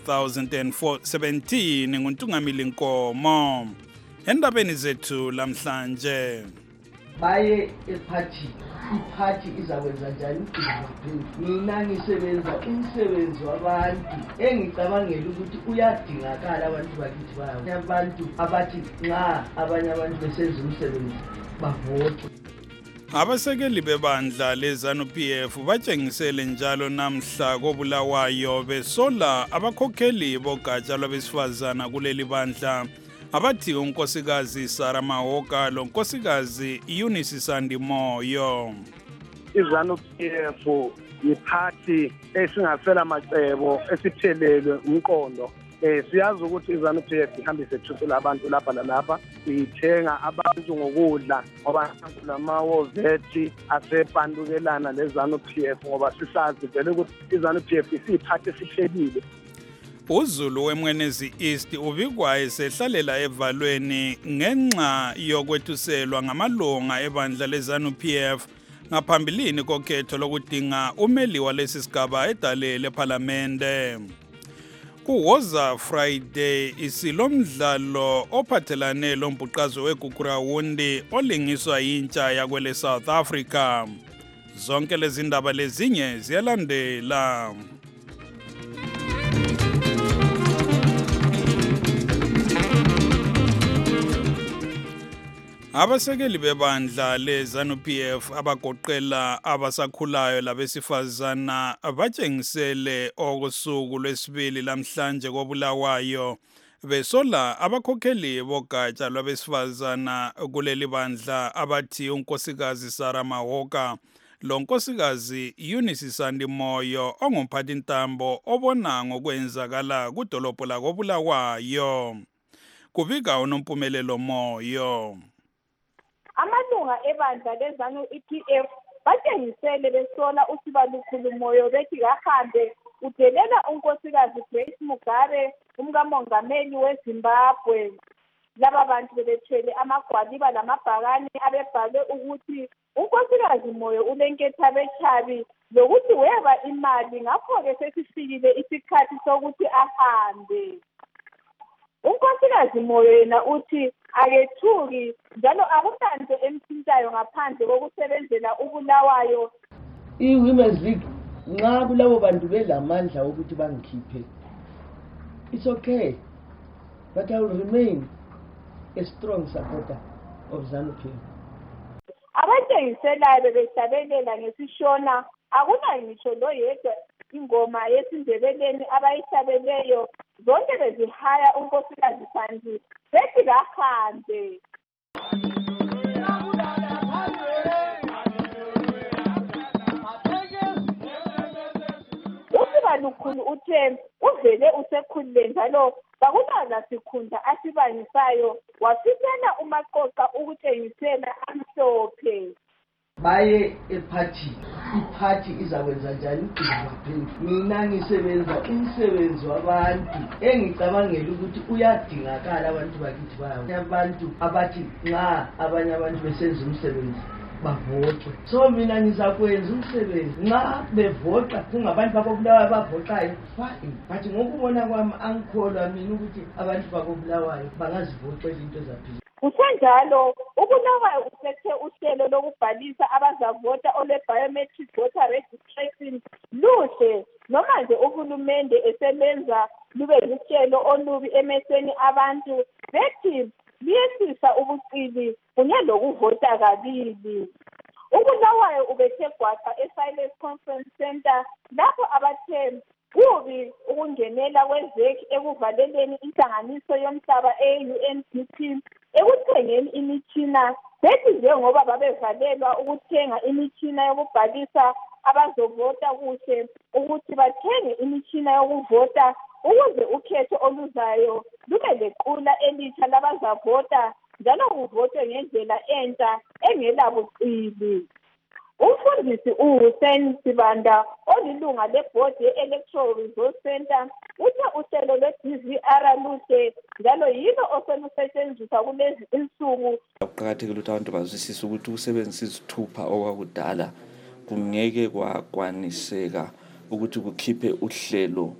2017 nguNtungamili Nkomo. Endabeni zethu lamhlanje. Baye iphathi izakwenza njani? Mina ngisebenza umsebenzi wabantu engicabangela ukuthi uyadingakala abantu bakithi bayo. Abantu abathi nxa abanye abantu besenza umsebenzi bavote. Abasekeli bebandla leZANU-PF batshengisele njalo namhla koBulawayo besola abakhokheli bogatsha lwabesifazana kuleli bandla abathi unkosikazi Sarah Mahoka lonkosikazi Eunice Sandimoyo. iZANU-PF yiphathi esingasela macebo esiphelelwe umqondo. Siyazi ukuthi iZANU-PF ihambise thusela abantu lapha lalapha, ithenga abantu ngokudla ngoba lamawovethi asepandukelana leZANU-PF ngoba sisazi vele ukuthi iZANU-PF isiphathi esiphelile. uZulu weMwenezi East ubikwa esehlalela evalweni ngenxa yokwethuselwa ngamalunga ebandla leZANU-PF ngaphambilini kokhetho lokudinga umeli walesi sigaba edale leParlamente. Kuwoza Friday isilomdlalo ophathelane lombhuqazo weGugurawundi olingiswa yintsha yakwele South Africa. Zonke lezi ndaba lezinye ziyalandela. Abasekeli bebandla leZANU-PF abagoqela abasakhulayo labesifazana batshengisele okosuku lwesibili lamhlanje koBulawayo besola abakhokheli bogatsha lwabesifazana kuleli bandla abathi unkosikazi Sarah Mahoka lonkosikazi Eunice Sandimoyo ongumphathi ntambo obona ngokwenzakala kudolobho lakoBulawayo. Kubika uNompumelelo Moyo. Amalunga ebandla leZANU-PF batshengisele besola uSibalukhulu Moyo bethi kahambe udelela unkosikazi Grace Mugabe umkamongameli weZimbabwe. Laba bantu bebethwele amagwaliba lamabhakani abebhalwe ukuthi unkosikazi Moyo ulenketha bechabi lokuthi weba imali, ngakho-ke sesifikile isikhathi sokuthi ahambe. Unkosikazi Moyo yena uthi akethuki njalo akulanto emthintayo ngaphandle kokusebenzela uBulawayo. I-Women's League nxa kulabo bantu belamandla ukuthi bangikhiphe, it's okay, but I will remain a strong supporter of ZANU-PF. Abatshengiselayo bebehlabelela ngesishona akuna ngisho loyedwa ingoma yesindebeleni abayihlabeleyo, zonke bezihaya unkosikazi Sandi bethi kahambe. uSibalukhulu uthe uvele usekhulile njalo kakunala sikhundla asibangisayo, wasitshela uMaqoqa ukutshengisela amhlophe. Baye iphathi izakwenza njani? Mina ngisebenza umsebenzi wabantu engicabangela ukuthi uyadingakala abantu bakithi bayo. Abantu abathi nxa abanye abantu besenza umsebenzi bavote. So mina ngizakwenza umsebenzi nxa bevota kungabantu bakoBulawayo bavotayo, fine, but ngokubona kwami angikholwa mina ukuthi abantu bakoBulawayo bangazivotela into ezaphila. Kusenjalo uBulawayo usethe uhlelo lokubhalisa abazavota ole-biometric voter registration luhle, noma nje uhulumende esebenza lube luhlelo olubi emehlweni abantu bethi liyehlisa ubuqili kunye lokuvota kabili. uBulawayo ubethe gwaqa eSilence Conference Center lapho abathe kubi ukungenela kwezeki ekuvaleleni inhlanganiso yomhlaba e-UNDP ekuthengeni imitshina bethi njengoba babevalelwa ukuthenga imitshina yokubhalisa abazovota kuhle ukuthi bathenge imitshina yokuvota ukuze ukhetho oluzayo lube lequla elitsha labazavota njalo kuvotwe ngendlela entsha engelabucili. Umfundisi uHussein Sibanda olilunga lebhodi ye-Electoral Resource Center uthe uhlelo lwe-DVR luhle njalo yilo oselusetshenziswa kulezi insuku. Kuqakathekile ukuthi abantu bazwisise ukuthi ukusebenzisa izithupha okwakudala kungeke kwakwaniseka ukuthi kukhiphe uhlelo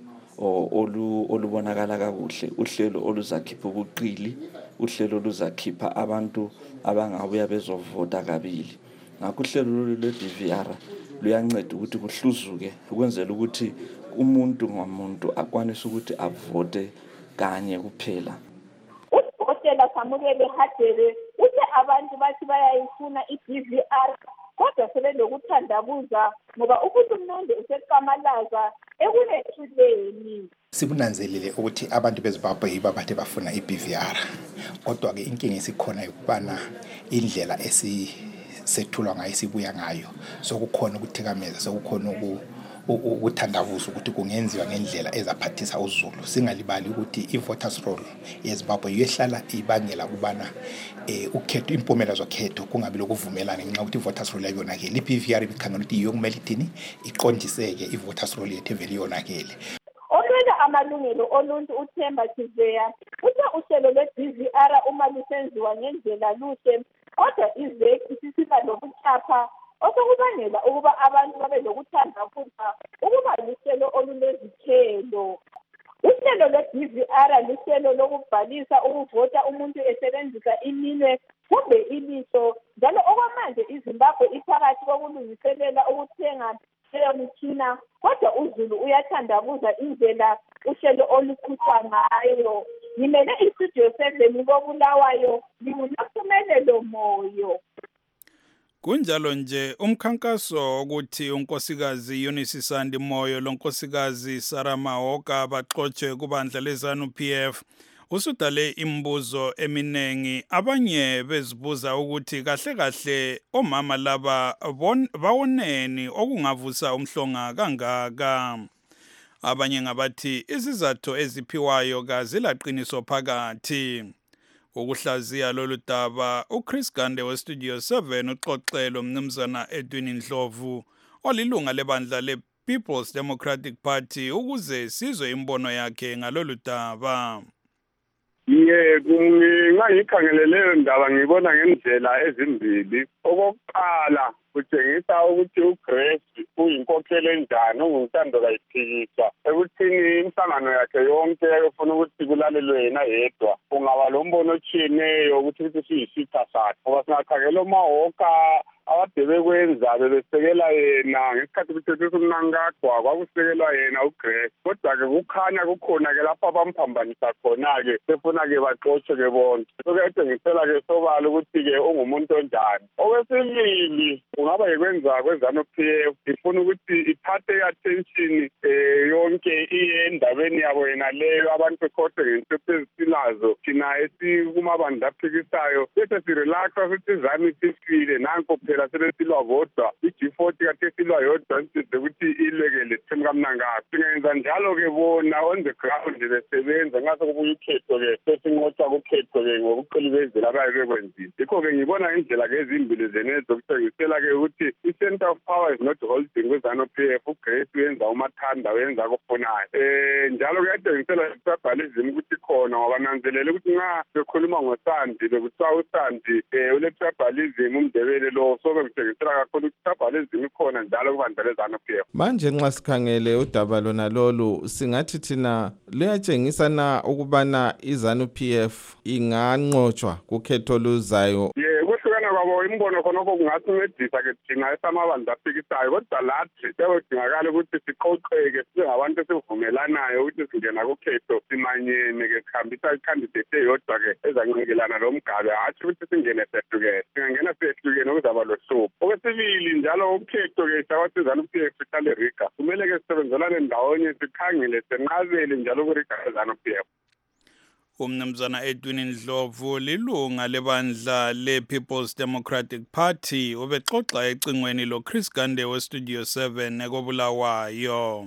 olubonakala kakuhle, uhlelo oluzakhipha ubuqili, uhlelo oluzakhipha abantu abangabuya bezovota kabili. Ngakho uhlelo lwe-DVR luyanceda ukuthi kuhluzuke ukwenzela ukuthi umuntu ngomuntu akwanise ukuthi avote kanye kuphela. Udokotela Samukele Hadebe uthe abantu bathi bayayifuna i-DVR kodwa sebelokuthandabuza ngoba uhulumende useqamalaza ekulethuleni. Sikunanzelile ukuthi abantu beZimbabwe yibo abathe bafuna i-BVR kodwa ke inkinga esikhona ukubana indlela sethulwa ngayo sibuya ngayo sokukhona ukuthikameza sokukhona ukuthandabuza ukuthi kungenziwa ngendlela ezaphathisa uZulu. Singalibali ukuthi i-voters roll yeZimbabwe yehlala ibangela kubana ukhetho impumela zokhetho kungabi lokuvumelana ngenxa ukuthi i-voters roll yayonakele. I-BVR ibikhangela ukuthi iyo kumele ithini iqondiseke i-voters roll yethu evele yonakele. Olwela amalungelo oluntu uThemba Chizeya uthe uhlelo lwe-DVR uma lusenziwa ngendlela luhle kodwa izeki sisiba lokuchapha osokubangela ukuba abantu babe lokuthandabuza ukuba luhlelo olunezithelo. Uhlelo lwe-DVR luhlelo lokubhalisa ukuvota umuntu esebenzisa iminwe kumbe ilihlo njalo okwamanje iZimbabwe iphakathi kokulungiselela ukuthenga leyo mitshina kodwa uZulu uyathandabuza indlela uhlelo olukhutshwa ngayo. Ngimele istudio 7 koBulawayo nginguNaphumelelo Moyo. Kunjalo nje umkhankaso ukuthi unkosikazi Eunice Sandi Moyo lonkosikazi Sarah Mahoka baxotshe kubandla leZANU-PF usudale imibuzo eminengi. Abanye bezibuza ukuthi kahle kahle omama laba bawoneni okungavusa umhlonga kangaka. Abanye ngabathi izizathu eziphiwayo kazilaqiniso phakathi. Ukuhlaziya lolu daba uChris Gande weStudio 7 uxoxelo mnumzana Edwin Ndlovu olilunga lebandla lePeople's Democratic Party ukuze sizwe imbono yakhe ngalolu daba. Ngikhangele leyo ndaba ngibona ngendlela ezimbili. Okokuqala kutshengisa ukuthi uGrace uyinkokheli enjani ongumthando kayiphikisa ekuthini inhlangano yakhe yonke ufuna ukuthi kulalelwe yena yedwa. Kungaba lombono otshiyeneyo ukuthi siyisitha sakhe ngoba singakhangela uMahoka abade bekwenza bebesekela yena ngesikhathi kuthethisa umnankagwa kwakusekelwa yena uGrace kodwa-ke kukhanya kukhona-ke lapho abamphambanisa khona-ke sefuna-ke baxotshe-ke bonke. Sokuyatshengisela-ke sobala ukuthi-ke ungumuntu onjani. Okwesibili kungaba yikwenza kweZANU-PF ifuna ukuthi ithathe i-attention yonke iye endabeni yabo yena leyo abantu bekhohlwe ngensipho ezisilazo thina esikumabandla aphikisayo bese sirelaxa sithi iZANU isifile nanko phela sebesilwa bodwa i-G40 kade silwa yodwa size ukuthi ilekele themu kamnangaka. Singenza njalo-ke bona on the ground besebenza ngaso kubuya ukhetho-ke sesinqotshwa kukhetho-ke ngokuqilibezela abaye bekwenzile. Yikho-ke ngibona indlela-ke ezimbili zenezo kuthengisela-ke ukuthi i-center of power is not holding kweZANU-PF. uGrace uyenza umathanda wenza akufunayo. Njalo kuyatshengisela i-tribalism ukuthi khona ngoba nanzelela ukuthi nxa bekhuluma ngoSandi bekuthiwa uSandi ule-tribalism umndebele lo so bekuthengisela kakhulu ukuthi i-tribalism ikhona njalo kubandla leZANU-PF. Manje nxa sikhangele udaba lona lolu singathi thina luyatshengisa na ukubana iZANU-PF inganqotshwa kukhetho oluzayo? Kuhlukana kwabo imbono khonokho kungasincedisa-ke thina esamabandla aphikisayo kodwa lathi kuyadingakala ukuthi siqoqeke singabantu esivumelanayo ukuthi singena kukhetho simanyene-ke sihambisa i-candidate eyodwa-ke ezanqekelana lo mgabe hatshi ukuthi singene sehlukene. Singangena sehlukene okuzaba lohlupho. Okwesibili njalo ukhetho-ke sakwathi iZANU-PF sihlale riga kumele-ke sisebenzelane ndawonye sikhangele senqabele njalo kuriga leZANU-PF. Umnumzana Edwin Ndlovu lilunga lebandla le-People's Democratic Party ubexoxa ecingweni lo Chris Gande we-Studio 7 ekobulawayo.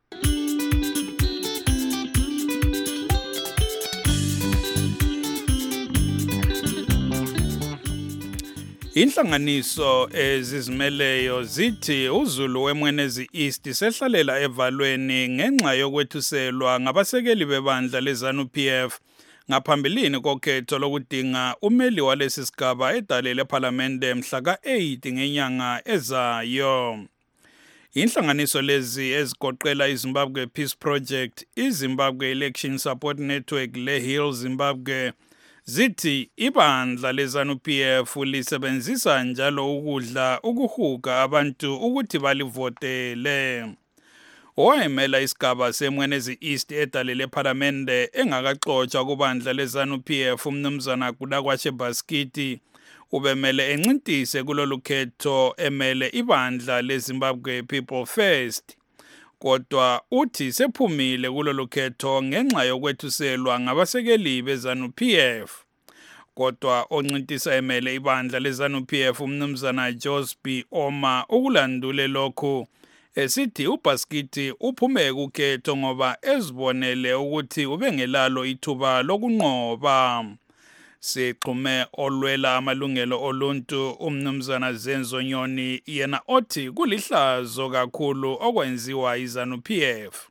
Inhlanganiso ezizimeleyo zithi uZulu weMwenezi East sehlalela evalweni ngenxa yokwethuselwa ngabasekeli bebandla leZANU-PF ngaphambilini kokhetho lokudinga umeli walesi sigaba edale lePhalamende mhla ka-8 ngenyanga ezayo. Inhlanganiso lezi ezigoqela iZimbabwe Peace Project, iZimbabwe Election Support Network leHill Zimbabwe zithi ibandla leZANU-PF lisebenzisa njalo ukuhuga abantu ukuthi balivotele. Owayemela isigaba seMwenezi East edale lePhalamende engakaxotshwa kubandla leZANU-PF umnumzana Kudakwashe Baskiti ubemele encintise kulolu khetho emele ibandla leZimbabwe People First. Kodwa uthi sephumile kulolu khetho ngenxa yokwethuselwa ngabasekeli beZANU-PF. Kodwa oncintisa emele ibandla leZANU-PF umnumzana Josby Oma ukulandule lokhu esithi uBaskiti uphume kukhetho ngoba ezibonele ukuthi ubengelalo ithuba lokunqoba. Sixhume olwela amalungelo oluntu umnumzana Zenzo Nyoni yena othi kulihlazo kakhulu okwenziwa iZANU-PF.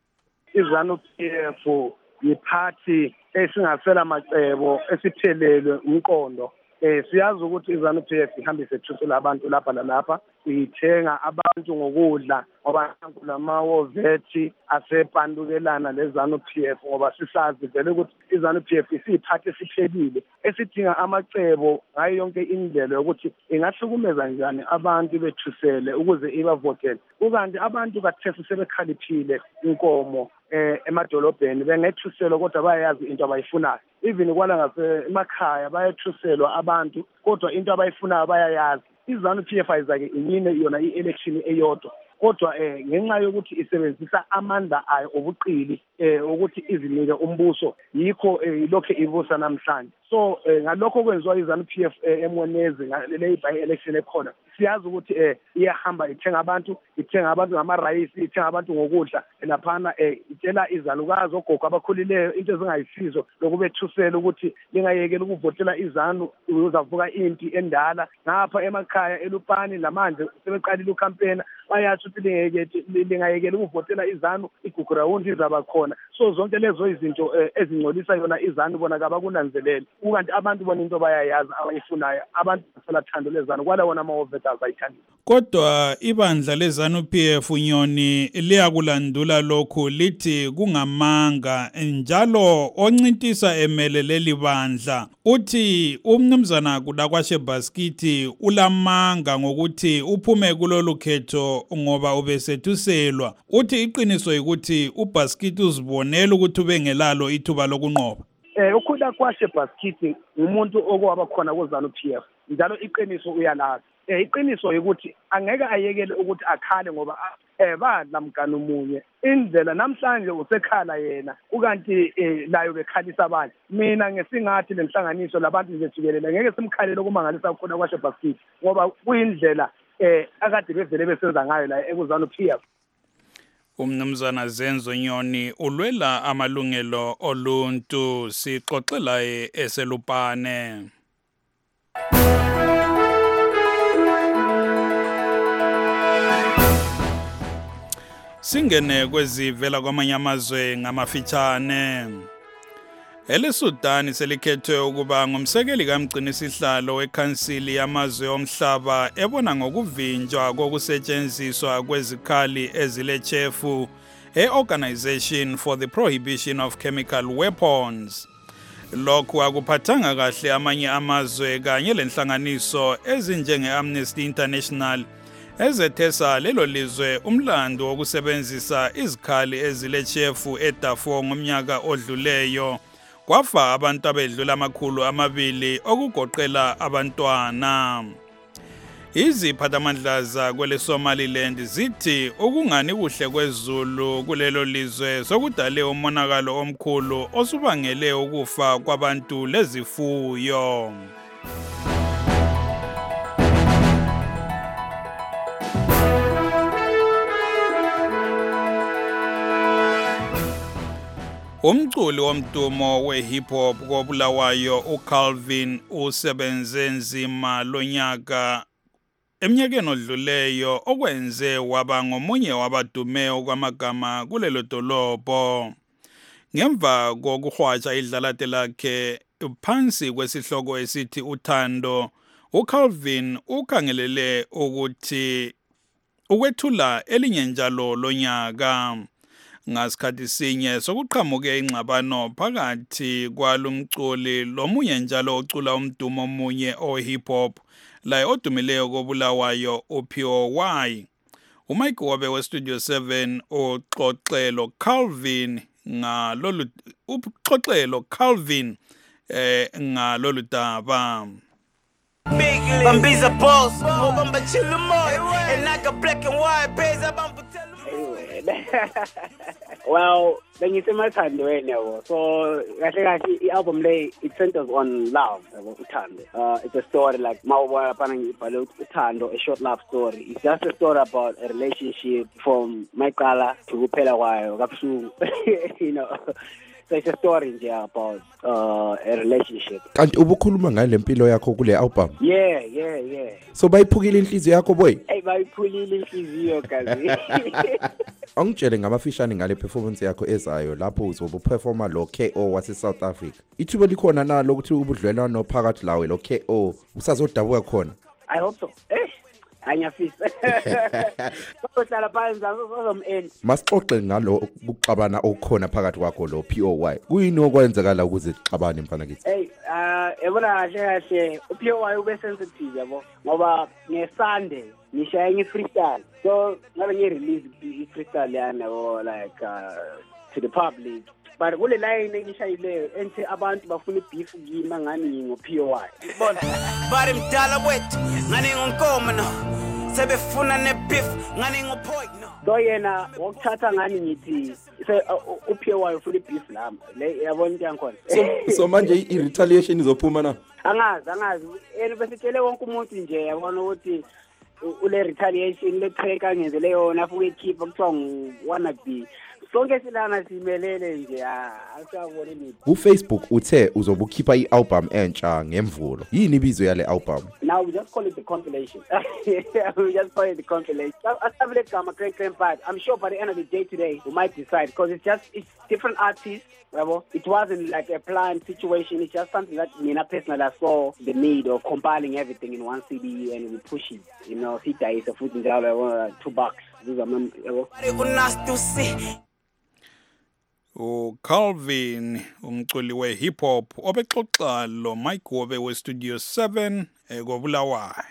iZANU-PF yiphathi esingasela macebo esithelelwe umqondo. Siyazi ukuthi iZANU-PF ihambise ethusela abantu lapha lalapha, ithenga abantu ngokudla ngoba lamawovethi asepandukelana leZANU-PF ngoba sisazi vele ukuthi iZANU-PF isiphathi esiphelile esidinga amacebo ngayo yonke indlela yokuthi ingahlukumeza njani abantu bethusele ukuze ibavotele. Ukanti abantu kathesi sebekhaliphile inkomo emadolobheni bengethuselwa kodwa bayayazi into abayifunayo. Even kwala emakhaya bayethuselwa abantu kodwa into abayifunayo bayayazi. iZANU-PF ayizake inyine yona i-election eyodwa kodwa ngenxa yokuthi isebenzisa amandla ayo obuqili ukuthi izinike umbuso yikho lokho ibusa namhlanje. So ngalokho kwenziwa iZANU-PF eMwenezi le by-election ekhona siyazi ukuthi iyahamba ithenga abantu ngamarayisi, ithenga abantu ngokudla laphana itshela izalukazi ogogo abakhulileyo into ezingayisizo lokubethusela ukuthi lingayekela ukuvotela iZANU uzavuka impi endala ngapha emakhaya eLupani lamanje sebeqalile ukampena bayathi ukuthi lingayekela ukuvotela iZANU igugurawundi izaba khona. So zonke lezo izinto ezingcolisa yona iZANU bona kabakunanzelele ukanti abantu bona into bayayazi abayifunayo abantu baselathando leZANU kwala wona amawoveta ayithandi. Kodwa ibandla leZANU-PF Nyoni liyakulandula lokhu lithi kungamanga njalo oncintisa emele leli bandla uthi umnumzana Kudakwashe Baskiti ulamanga ngokuthi uphume kulolu khetho ngoba ubesethuselwa. Uthi iqiniso ukuthi uBaskiti uzibonela ukuthi ubengelalo ithuba lokunqoba. uKudakwashe Baskiti umuntu okwaba khona kuZANU-PF njalo iqiniso uyalazi. Iqiniso ukuthi angeke ayekele ukuthi akhale ngoba badla mganu munye indlela namhlanje usekhala yena ukanti layo bekhalisa abantu. Mina ngesingathi lenhlanganiso labantu njejikelele ngeke simkhalele ukumangalisa khona kwashe Baskiti ngoba kuyindlela akade bevele besenza ngayo la ekuZANU-PF. Umnumzana Zenzo Nyoni ulwela amalungelo oluntu sixoxela eselupane. Singene kwezivela kwamanye amazwe ngamafitshane. EleSudan selikhethwe ukuba ngumsekeli kamgcinisihlalo wekhansili yamazwe omhlaba ebona ngokuvinjwa kokusetshenziswa kwezikhali ezilechefu e-Organization for the Prohibition of Chemical Weapons. Lokhu akuphathanga kahle amanye amazwe kanye lenhlanganiso ezinjenge-Amnesty International ezethesa lelo lizwe umlando wokusebenzisa izikhali ezilechefu eDarfur ngomnyaka odluleyo. Kwafa abantu abedlula 200 okugoqela abantwana. Iziphathamandla zakwele Somaliland zithi ukungani kuhle kwezulu kulelo lizwe sokudale umonakalo omkhulu osubangele ukufa kwabantu lezifuyo. Umculi womdumo we-hip hop koBulawayo uCalvin usebenze nzima lonyaka eminyakeni odluleyo okwenze waba ngomunye wabadume okwamagama kulelo dolobho. Ngemva kokuhwatsha idlalate lakhe phansi kwesihloko esithi uthando, uCalvin ukhangelele ukuthi ukwethula elinye njalo lonyaka. Ngasikhathi sinye sokuqhamuke ingxabano phakathi kwalumculi lomunye njalo ocula umdumo omunye o-hip hop la odumileyo koBulawayo uPOY. uMike Wobe weStudio 7 uxoxelo Calvin ngalolu daba. Bambiza boss, ubamba chilla moyo, and I got black and white page abamba Well, bengisemathandweni yabo. So kahle kahle i-album le it centers on love yabo, uthando. It's a story like mawubona phana ngibhale uthando, a short love story. It's just a story about a relationship from Maikala to kuphela kwayo kabuhlungu. You know. So it's a story nje about a relationship. Kanti ubukhuluma ngale mpilo yakho kule album? Yeah. So bayiphukile inhliziyo yakho boy? Hey, bayiphulile inhliziyo kazi. Angitshele ngamafishane ngale performance yakho ezayo lapho uzobe performa lo KO wase South Africa. Ithuba likhona nalo ukuthi ubudlelwano phakathi lawe lo KO usazodabuka khona? I hope so. Anyafisa. Sohlala phansi uzomend. Masixoxe ngalo ukuxabana okukhona phakathi kwakho lo POY. Kuyini okwenzakala ukuze xabane mfana kithi? Hey, ebona kahle uPOY ube sensitive yabo ngoba ngeSunday ngishaye freestyle. So ngabe ngi-release i-freestyle yana like to the public. But kule line engishayile enthi abantu bafuna ibeef kimi ngani ngoPOY. Bona bari mdala wethu ngani ngonkomo no. Sebefuna nebeef ngani ngopoint no. So yena wokuthatha ngani ngithi uPOY ufuna ibeef lami. Le yabona into yankhona. So manje i-retaliation izophuma na? Angazi. Yena besitshele wonke umuntu nje yabona ukuthi ule retaliation le track angenzele yona futhi ekhipha kuthiwa ngu-wanna be. Sonke silana simelele nje asabone ni. UFacebook uthe uzobukhipha i-album entsha ngemvulo. Yini ibizo yale album? Now we just call it the compilation. We just call it the compilation. I'm sure by the end of the day today we might decide because it's different artists. It wasn't like a planned situation. It's just something that Mina personally saw the need of compiling everything in one CD and we push it. You know, Sita is a food in $2. uCalvin umculi we-hip hop obexoxa lo Mike Wobe weStudio 7 koBulawayo.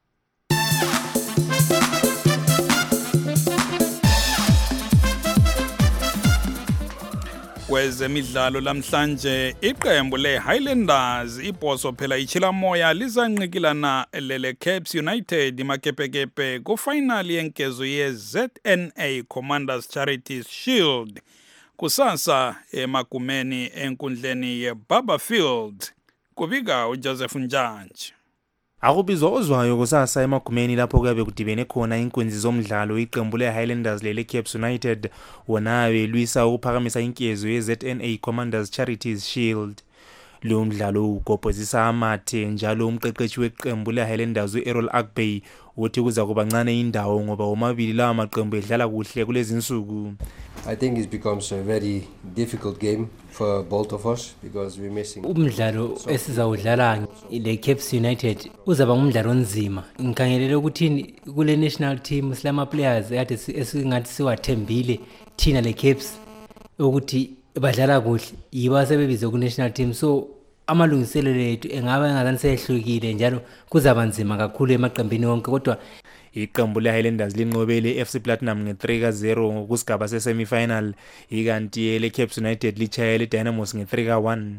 Kwezemidlalo lamhlanje iqembu leHighlanders ibhoso phela ichila moya lizanqikilana lele Caps United imakepekepe kufinal yenkezo yeZNA Commanders Charities Shield kusasa emagumeni enkundleni yeBarberfield. Kubika uJoseph Njanje. Akubizwa ozwayo kusasa emagumeni lapho kuyabe kudibene khona inkunzi zomdlalo iqembu leHighlanders lele Caps United wona belwisa ukuphakamisa inkezo yeZNA Commanders Charities Shield. Lo mdlalo ugobhozisa amathe njalo umqeqeshi weqembu leHighlanders uErrol Agbey uthi kuza kuba ncane indawo ngoba omabili la maqembu edlala kuhle kulezi insuku. I think it becomes a very difficult game for both of us because we're missing. Umdlalo esizawudlala le Caps United uzaba ngumdlalo onzima. Ngikhangelele ukuthi kule national team silama players ekade esingathi siwathembile thina le Caps ukuthi badlala kuhle yiba sebebize ku national team, so amalungiselelo ethu engaba ngazani sehlukile njalo kuzaba nzima kakhulu emaqembini wonke, kodwa iqembu leHighlanders linqobele FC Platinum nge3-0 kusigaba sesemifinal, ikanti le Caps United lichayele Dynamos nge3-1.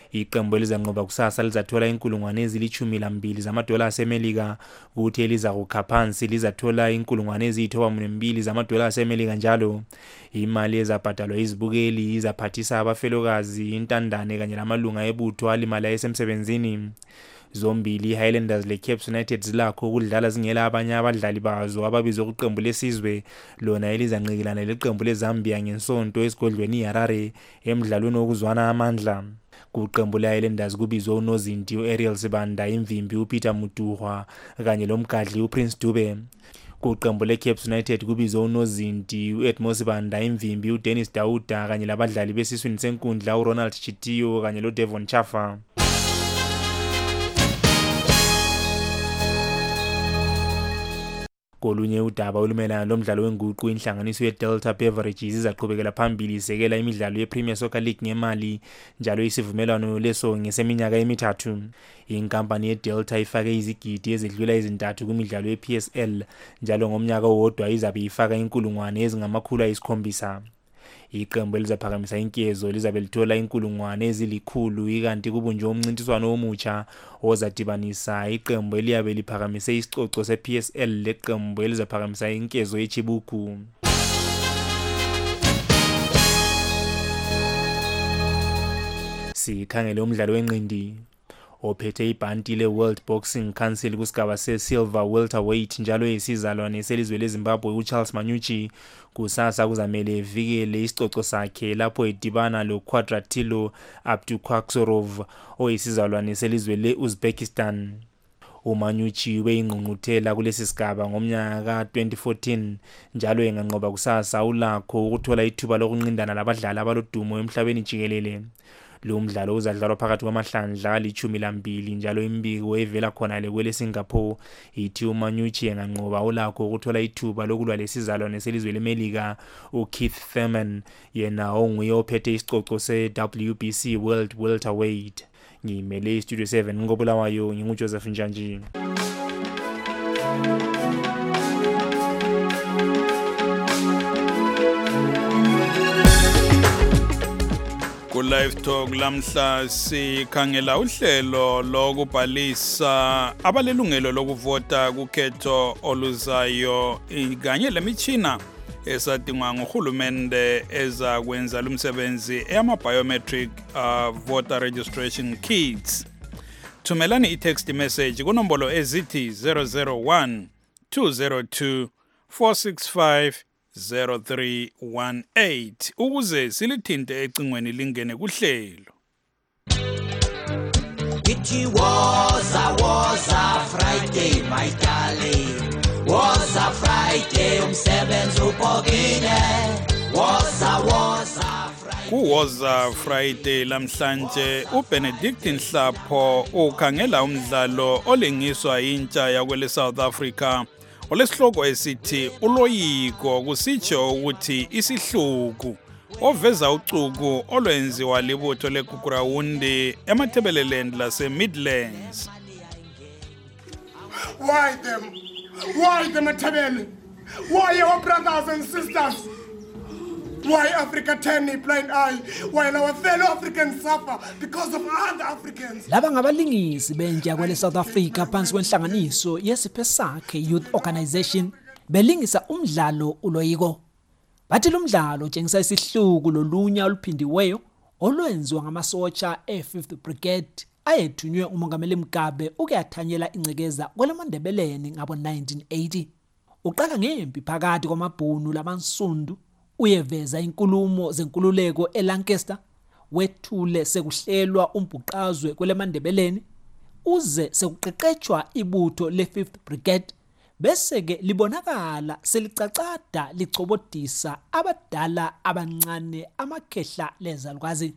Iqembu elizanqoba kusasa lizathola inkulungwane ezili-12 zamadola asemelika, kuthi elizakukha phansi lizathola inkulungwane ezili-92 zamadola asemelika njalo. Imali ezabhadalwa izibukeli izaphathisa abafelokazi, intandane kanye lamalunga ebutho alimala esemsebenzini. Zombili iHighlanders leCape United zilakho ukudlala zingela abanye abadlali bazo ababizwe kuqembu lesizwe lona elizanqikilana leqembu leZambia ngensonto esigodlweni iHarare emidlalweni wokuzwana amandla. Kuqembu leHighlanders kubizwe unozinti uAriel Sibanda, imvimbi uPeter Mutuhwa kanye lomgadli uPrince Dube. Kuqembu leCape United kubizwe unozinti uEdmo Sibanda, imvimbi uDennis Dauda kanye labadlali besiswini senkundla uRonald Chitiyo kanye loDevon Chafa. Kolunye udaba olumelana lomdlalo wenguqu, inhlanganiso yeDelta Beverages izaqhubekela phambili isekela imidlalo yePremier Soccer League ngemali njalo isivumelwano leso ngeseminyaka emithathu. Inkampani yeDelta ifake izigidi ezidlula ezintathu kumidlalo yePSL njalo ngomnyaka owodwa izabe ifaka inkulungwane ezingama-700. Iqembu elizaphakamisa inkezo lizabe lithola inkulungwane ezili-100 ikanti kubunjwe umncintiswano omutsha ozadibanisa iqembu eliyabe liphakamise isicoco sePSL leqembu elizaphakamisa inkezo yeChibuku. Sikhangele umdlalo wenqindi. Ophethe ibhanti le-World Boxing Council kusigaba se-Silver Welterweight njalo isizalwane selizwe leZimbabwe uCharles Manyuchi kusasa kuzamele evikele isicoco sakhe lapho edibana lo-Quadratilo Abduqaqorov oyisizalwane selizwe le-Uzbekistan. uManyuchi weyingqungquthela kulesi sigaba ngomnyaka ka-2014 njalo enganqoba kusasa ulakho ukuthola ithuba lokunqindana labadlali abalodumo emhlabeni jikelele. Lo mdlalo uzadlalwa phakathi kwamahlandla ali-12 njalo imbiko evela khona lekwele Singapore ithi uManyuchi enganqoba ulakho ukuthola ithuba lokulwa lesizalwane selizwe leMelika uKeith Thurman yena onguye ophethe isicoco se-WBC World Welterweight. Ngimele iStudio 7 ngobulawayo nginguJoseph Njanji. Live Talk lamhla sikhangela uhlelo lokubhalisa abalelungelo lokuvota kukhetho oluzayo kanye lemitshina esadingwa nguhulumende ezakwenza lumsebenzi eyama-biometric voter registration kits. Thumelani i-text message kunombolo ezithi 001 202 465 0318 ukuze silithinte ecingweni lingene kuhlelo. It was a Friday, my darling. Was a Friday, umsebenzi ubhokile. Was a Kuwoza Friday lamhlanje uBenedict Nhlapho ukhangela umdlalo olengiswa intsha yakwele South Africa. Olesihloko esithi uloyiko kusitsho ukuthi isihluku oveza ucuku olwenziwa libutho leGugurawundi emathebeleland lase-Midlands. Why them? Why the Matabele? Why our brothers and sisters? Why Africa turn a blind eye while our fellow Africans suffer because of other Africans? Laba ngabalingisi bentsha kwele South Africa phansi kwenhlanganiso yesiphe sakhe Youth Organization belingisa umdlalo uloyiko. Bathi lo mdlalo utshengisa isihluku lolunya oluphindiweyo olwenziwa ngamasotsha e5th Brigade ayethunywe umongameli Mugabe ukuyathanyela incekeza kweleMandebeleni ngabo-1980. Uqala ngempi phakathi kwamabhunu lamansundu uyeveza inkulumo zenkululeko eLancaster wethule sekuhlelwa umbhuqazwe kweleMandebeleni uze sekuqeqetshwa ibutho le5th Brigade bese ke libonakala selicacada licobodisa abadala abancane amakhehla lezalukazi.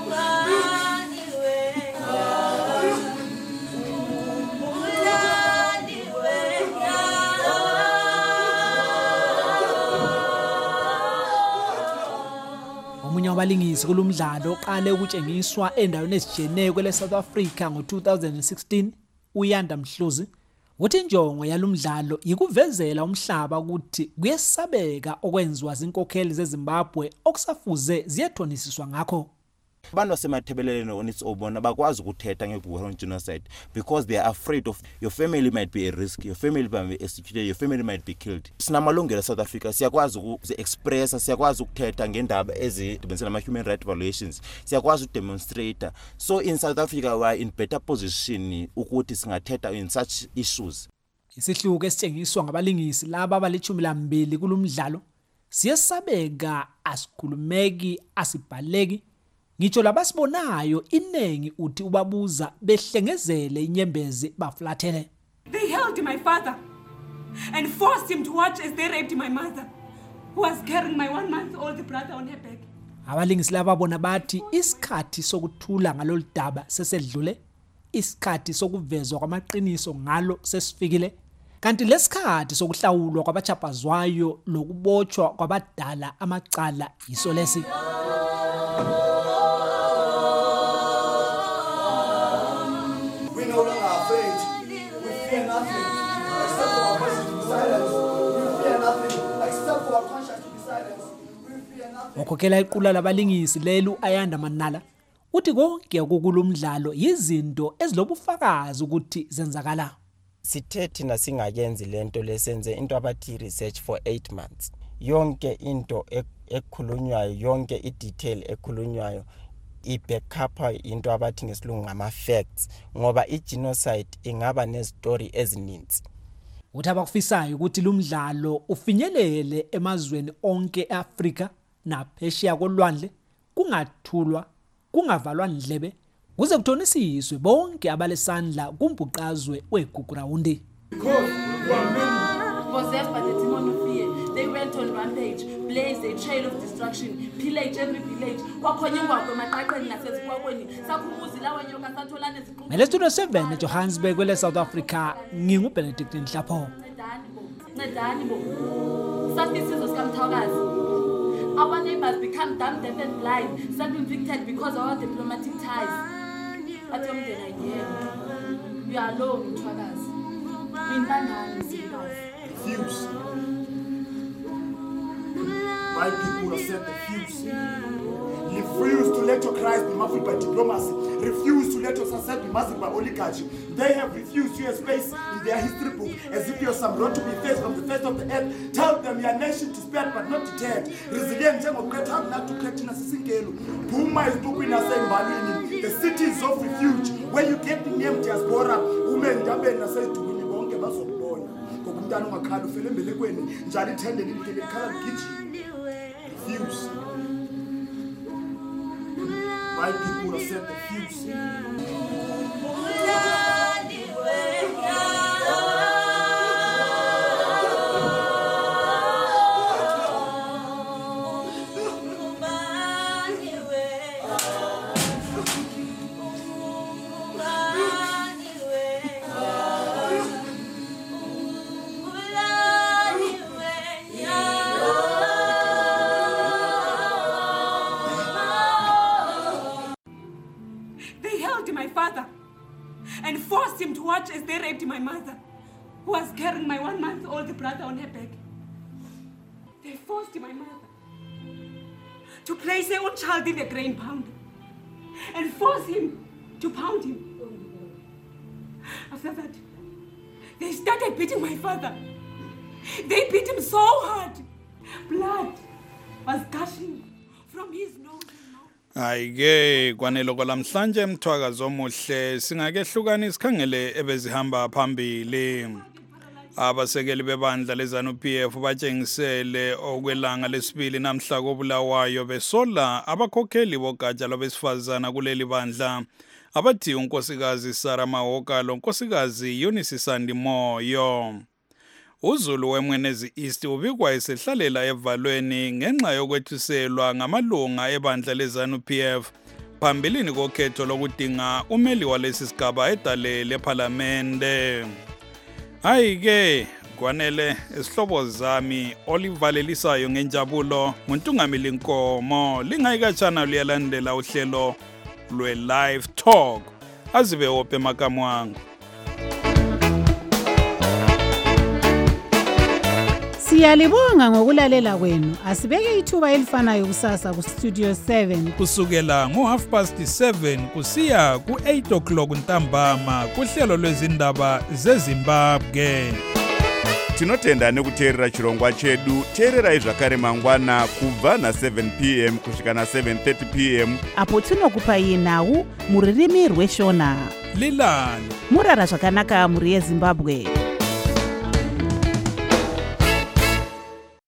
Omunye wabalingisi kulomdlalo oqale ukutshengiswa endaweni ezijeneyo kwele South Africa ngo-2016 uYanda Mhluzi uthi injongo yalomdlalo yikuvezela umhlaba ukuthi kuyesabeka okwenziwa zinkokheli zeZimbabwe okusafuze ziyethonisiswa ngakho. Abantu basemathebeleleni on its own bakwazi ukuthetha nge-war on genocide because they are afraid of your family might be a risk, your family might be executed, your family might be killed. Sinamalungelo South Africa, siyakwazi uku-expressa, siyakwazi ukuthetha ngendaba ezidibene nama-human rights violations, siyakwazi uku-demonstrate. So in South Africa we are in better position ukuthi singathetha in such issues. Isihluko esitshengiswa ngabalingisi laba abalithumi lambili kulomdlalo siyesabeka, asikhulumeki, asibhaleki. Ngitsho labasibonayo inengi uthi ubabuza behlengezele inyembezi baflathele. They held my father and forced him to watch as they raped my mother, who was carrying my 1-month-old brother on her back. Abalingisi laba bona bathi isikhathi sokuthula ngalolu daba sesedlule, isikhathi sokuvezwa kwamaqiniso ngalo sesifikile, kanti lesikhathi sokuhlawulwa kwabachapazwayo lokubotshwa kwabadala amacala yiso lesi. Ngokhokhela iqula labalingisi lelu Ayanda Manala uthi konke kulomdlalo yizinto ezilobufakazi ukuthi zenzakala. Sithe thina singayenzi lento lesenze into abathi research for 8 months. Yonke into ekhulunywayo, yonke idetail ekhulunywayo ibackupa into abathi ngesilungu ngama facts ngoba igenocide ingaba nestory ezininzi. Uthi abakufisayo ukuthi lumdlalo ufinyelele emazweni onke eAfrika naphesheya kolwandle kungathulwa, kungavalwa ndlebe, kuze kuthonisiswe bonke abalesandla kumbhuqazwe weGugurawundi. Possessed by the demon of fear, they went on rampage, blazed a trail of destruction, pillaged every village. Mele Studio 7 eJohannesburg kwele South Africa, nginguBenedict Nhlapho. Our neighbors become dumb, deaf and blind, self-inflicted because of our diplomatic ties. We are alone, Twagas. Refuse. My people have said refuse. Refuse to let your cries be muffled by diplomacy. Refuse to let your success be masked by oligarchy. They have refused to your space in their history book as if you're some road to be faced from the face of the earth. Tell them your nation to spare but not deterred. Resilient of not to Kretina Singelu. Puma is booking us in Balini. The cities of refuge where you get the name diaspora. Women Jaben says to Winnie Basobon. Kokumdano Makalu Filembelekweni. Jali tended in the color kitchen. Refuse. My people have said refuse. And forced him to watch as they raped my mother, who was carrying my 1-month-old brother on her back. They forced my mother to place her own child in a grain pounder and force him to pound him. After that, they started beating my father. They beat him so hard. Blood was gushing from his nose. Ayike kwanele kwalamhlanje Mthwakazi omuhle singakehlukanisa isikhangele ebezihamba phambili. Abasekeli bebandla leZANU-PF batshengisele okwelanga lesibili namhla koBulawayo besola abakhokheli bogatsha lwabesifazana kuleli bandla abathi unkosikazi Sarah Mahoka lonkosikazi Eunice Sandimoyo. Uzulu weMwenezi East ubikwa esehlalela evalweni ngenxa yokwethuselwa ngamalunga ebandla leZANU-PF phambilini kokhetho lokudinga umeli walesi sigaba edale leParlamente. Ayike kwanele isihlobo zami olivalelisayo ngenjabulo nguNtungamili Nkomo lingayikatshana liyalandela uhlelo lwe-Live Talk azibe ophe makamu wangu. Siyalibonga ngokulalela kwenu. Asibeke ithuba elifanayo kusasa ku Studio 7 kusukela ngo7:30 kusiya ku8 o'clock ntambama kuhlelo lwezindaba zeZimbabwe. Tinotenda nekuteerera chirongwa chedu. Teererai zvakare mangwana kubva na7 p.m. kusvika na7:30 p.m. apo tinokupai nhau muririmi rweshona. Lilani murara zvakanaka muri yeZimbabwe.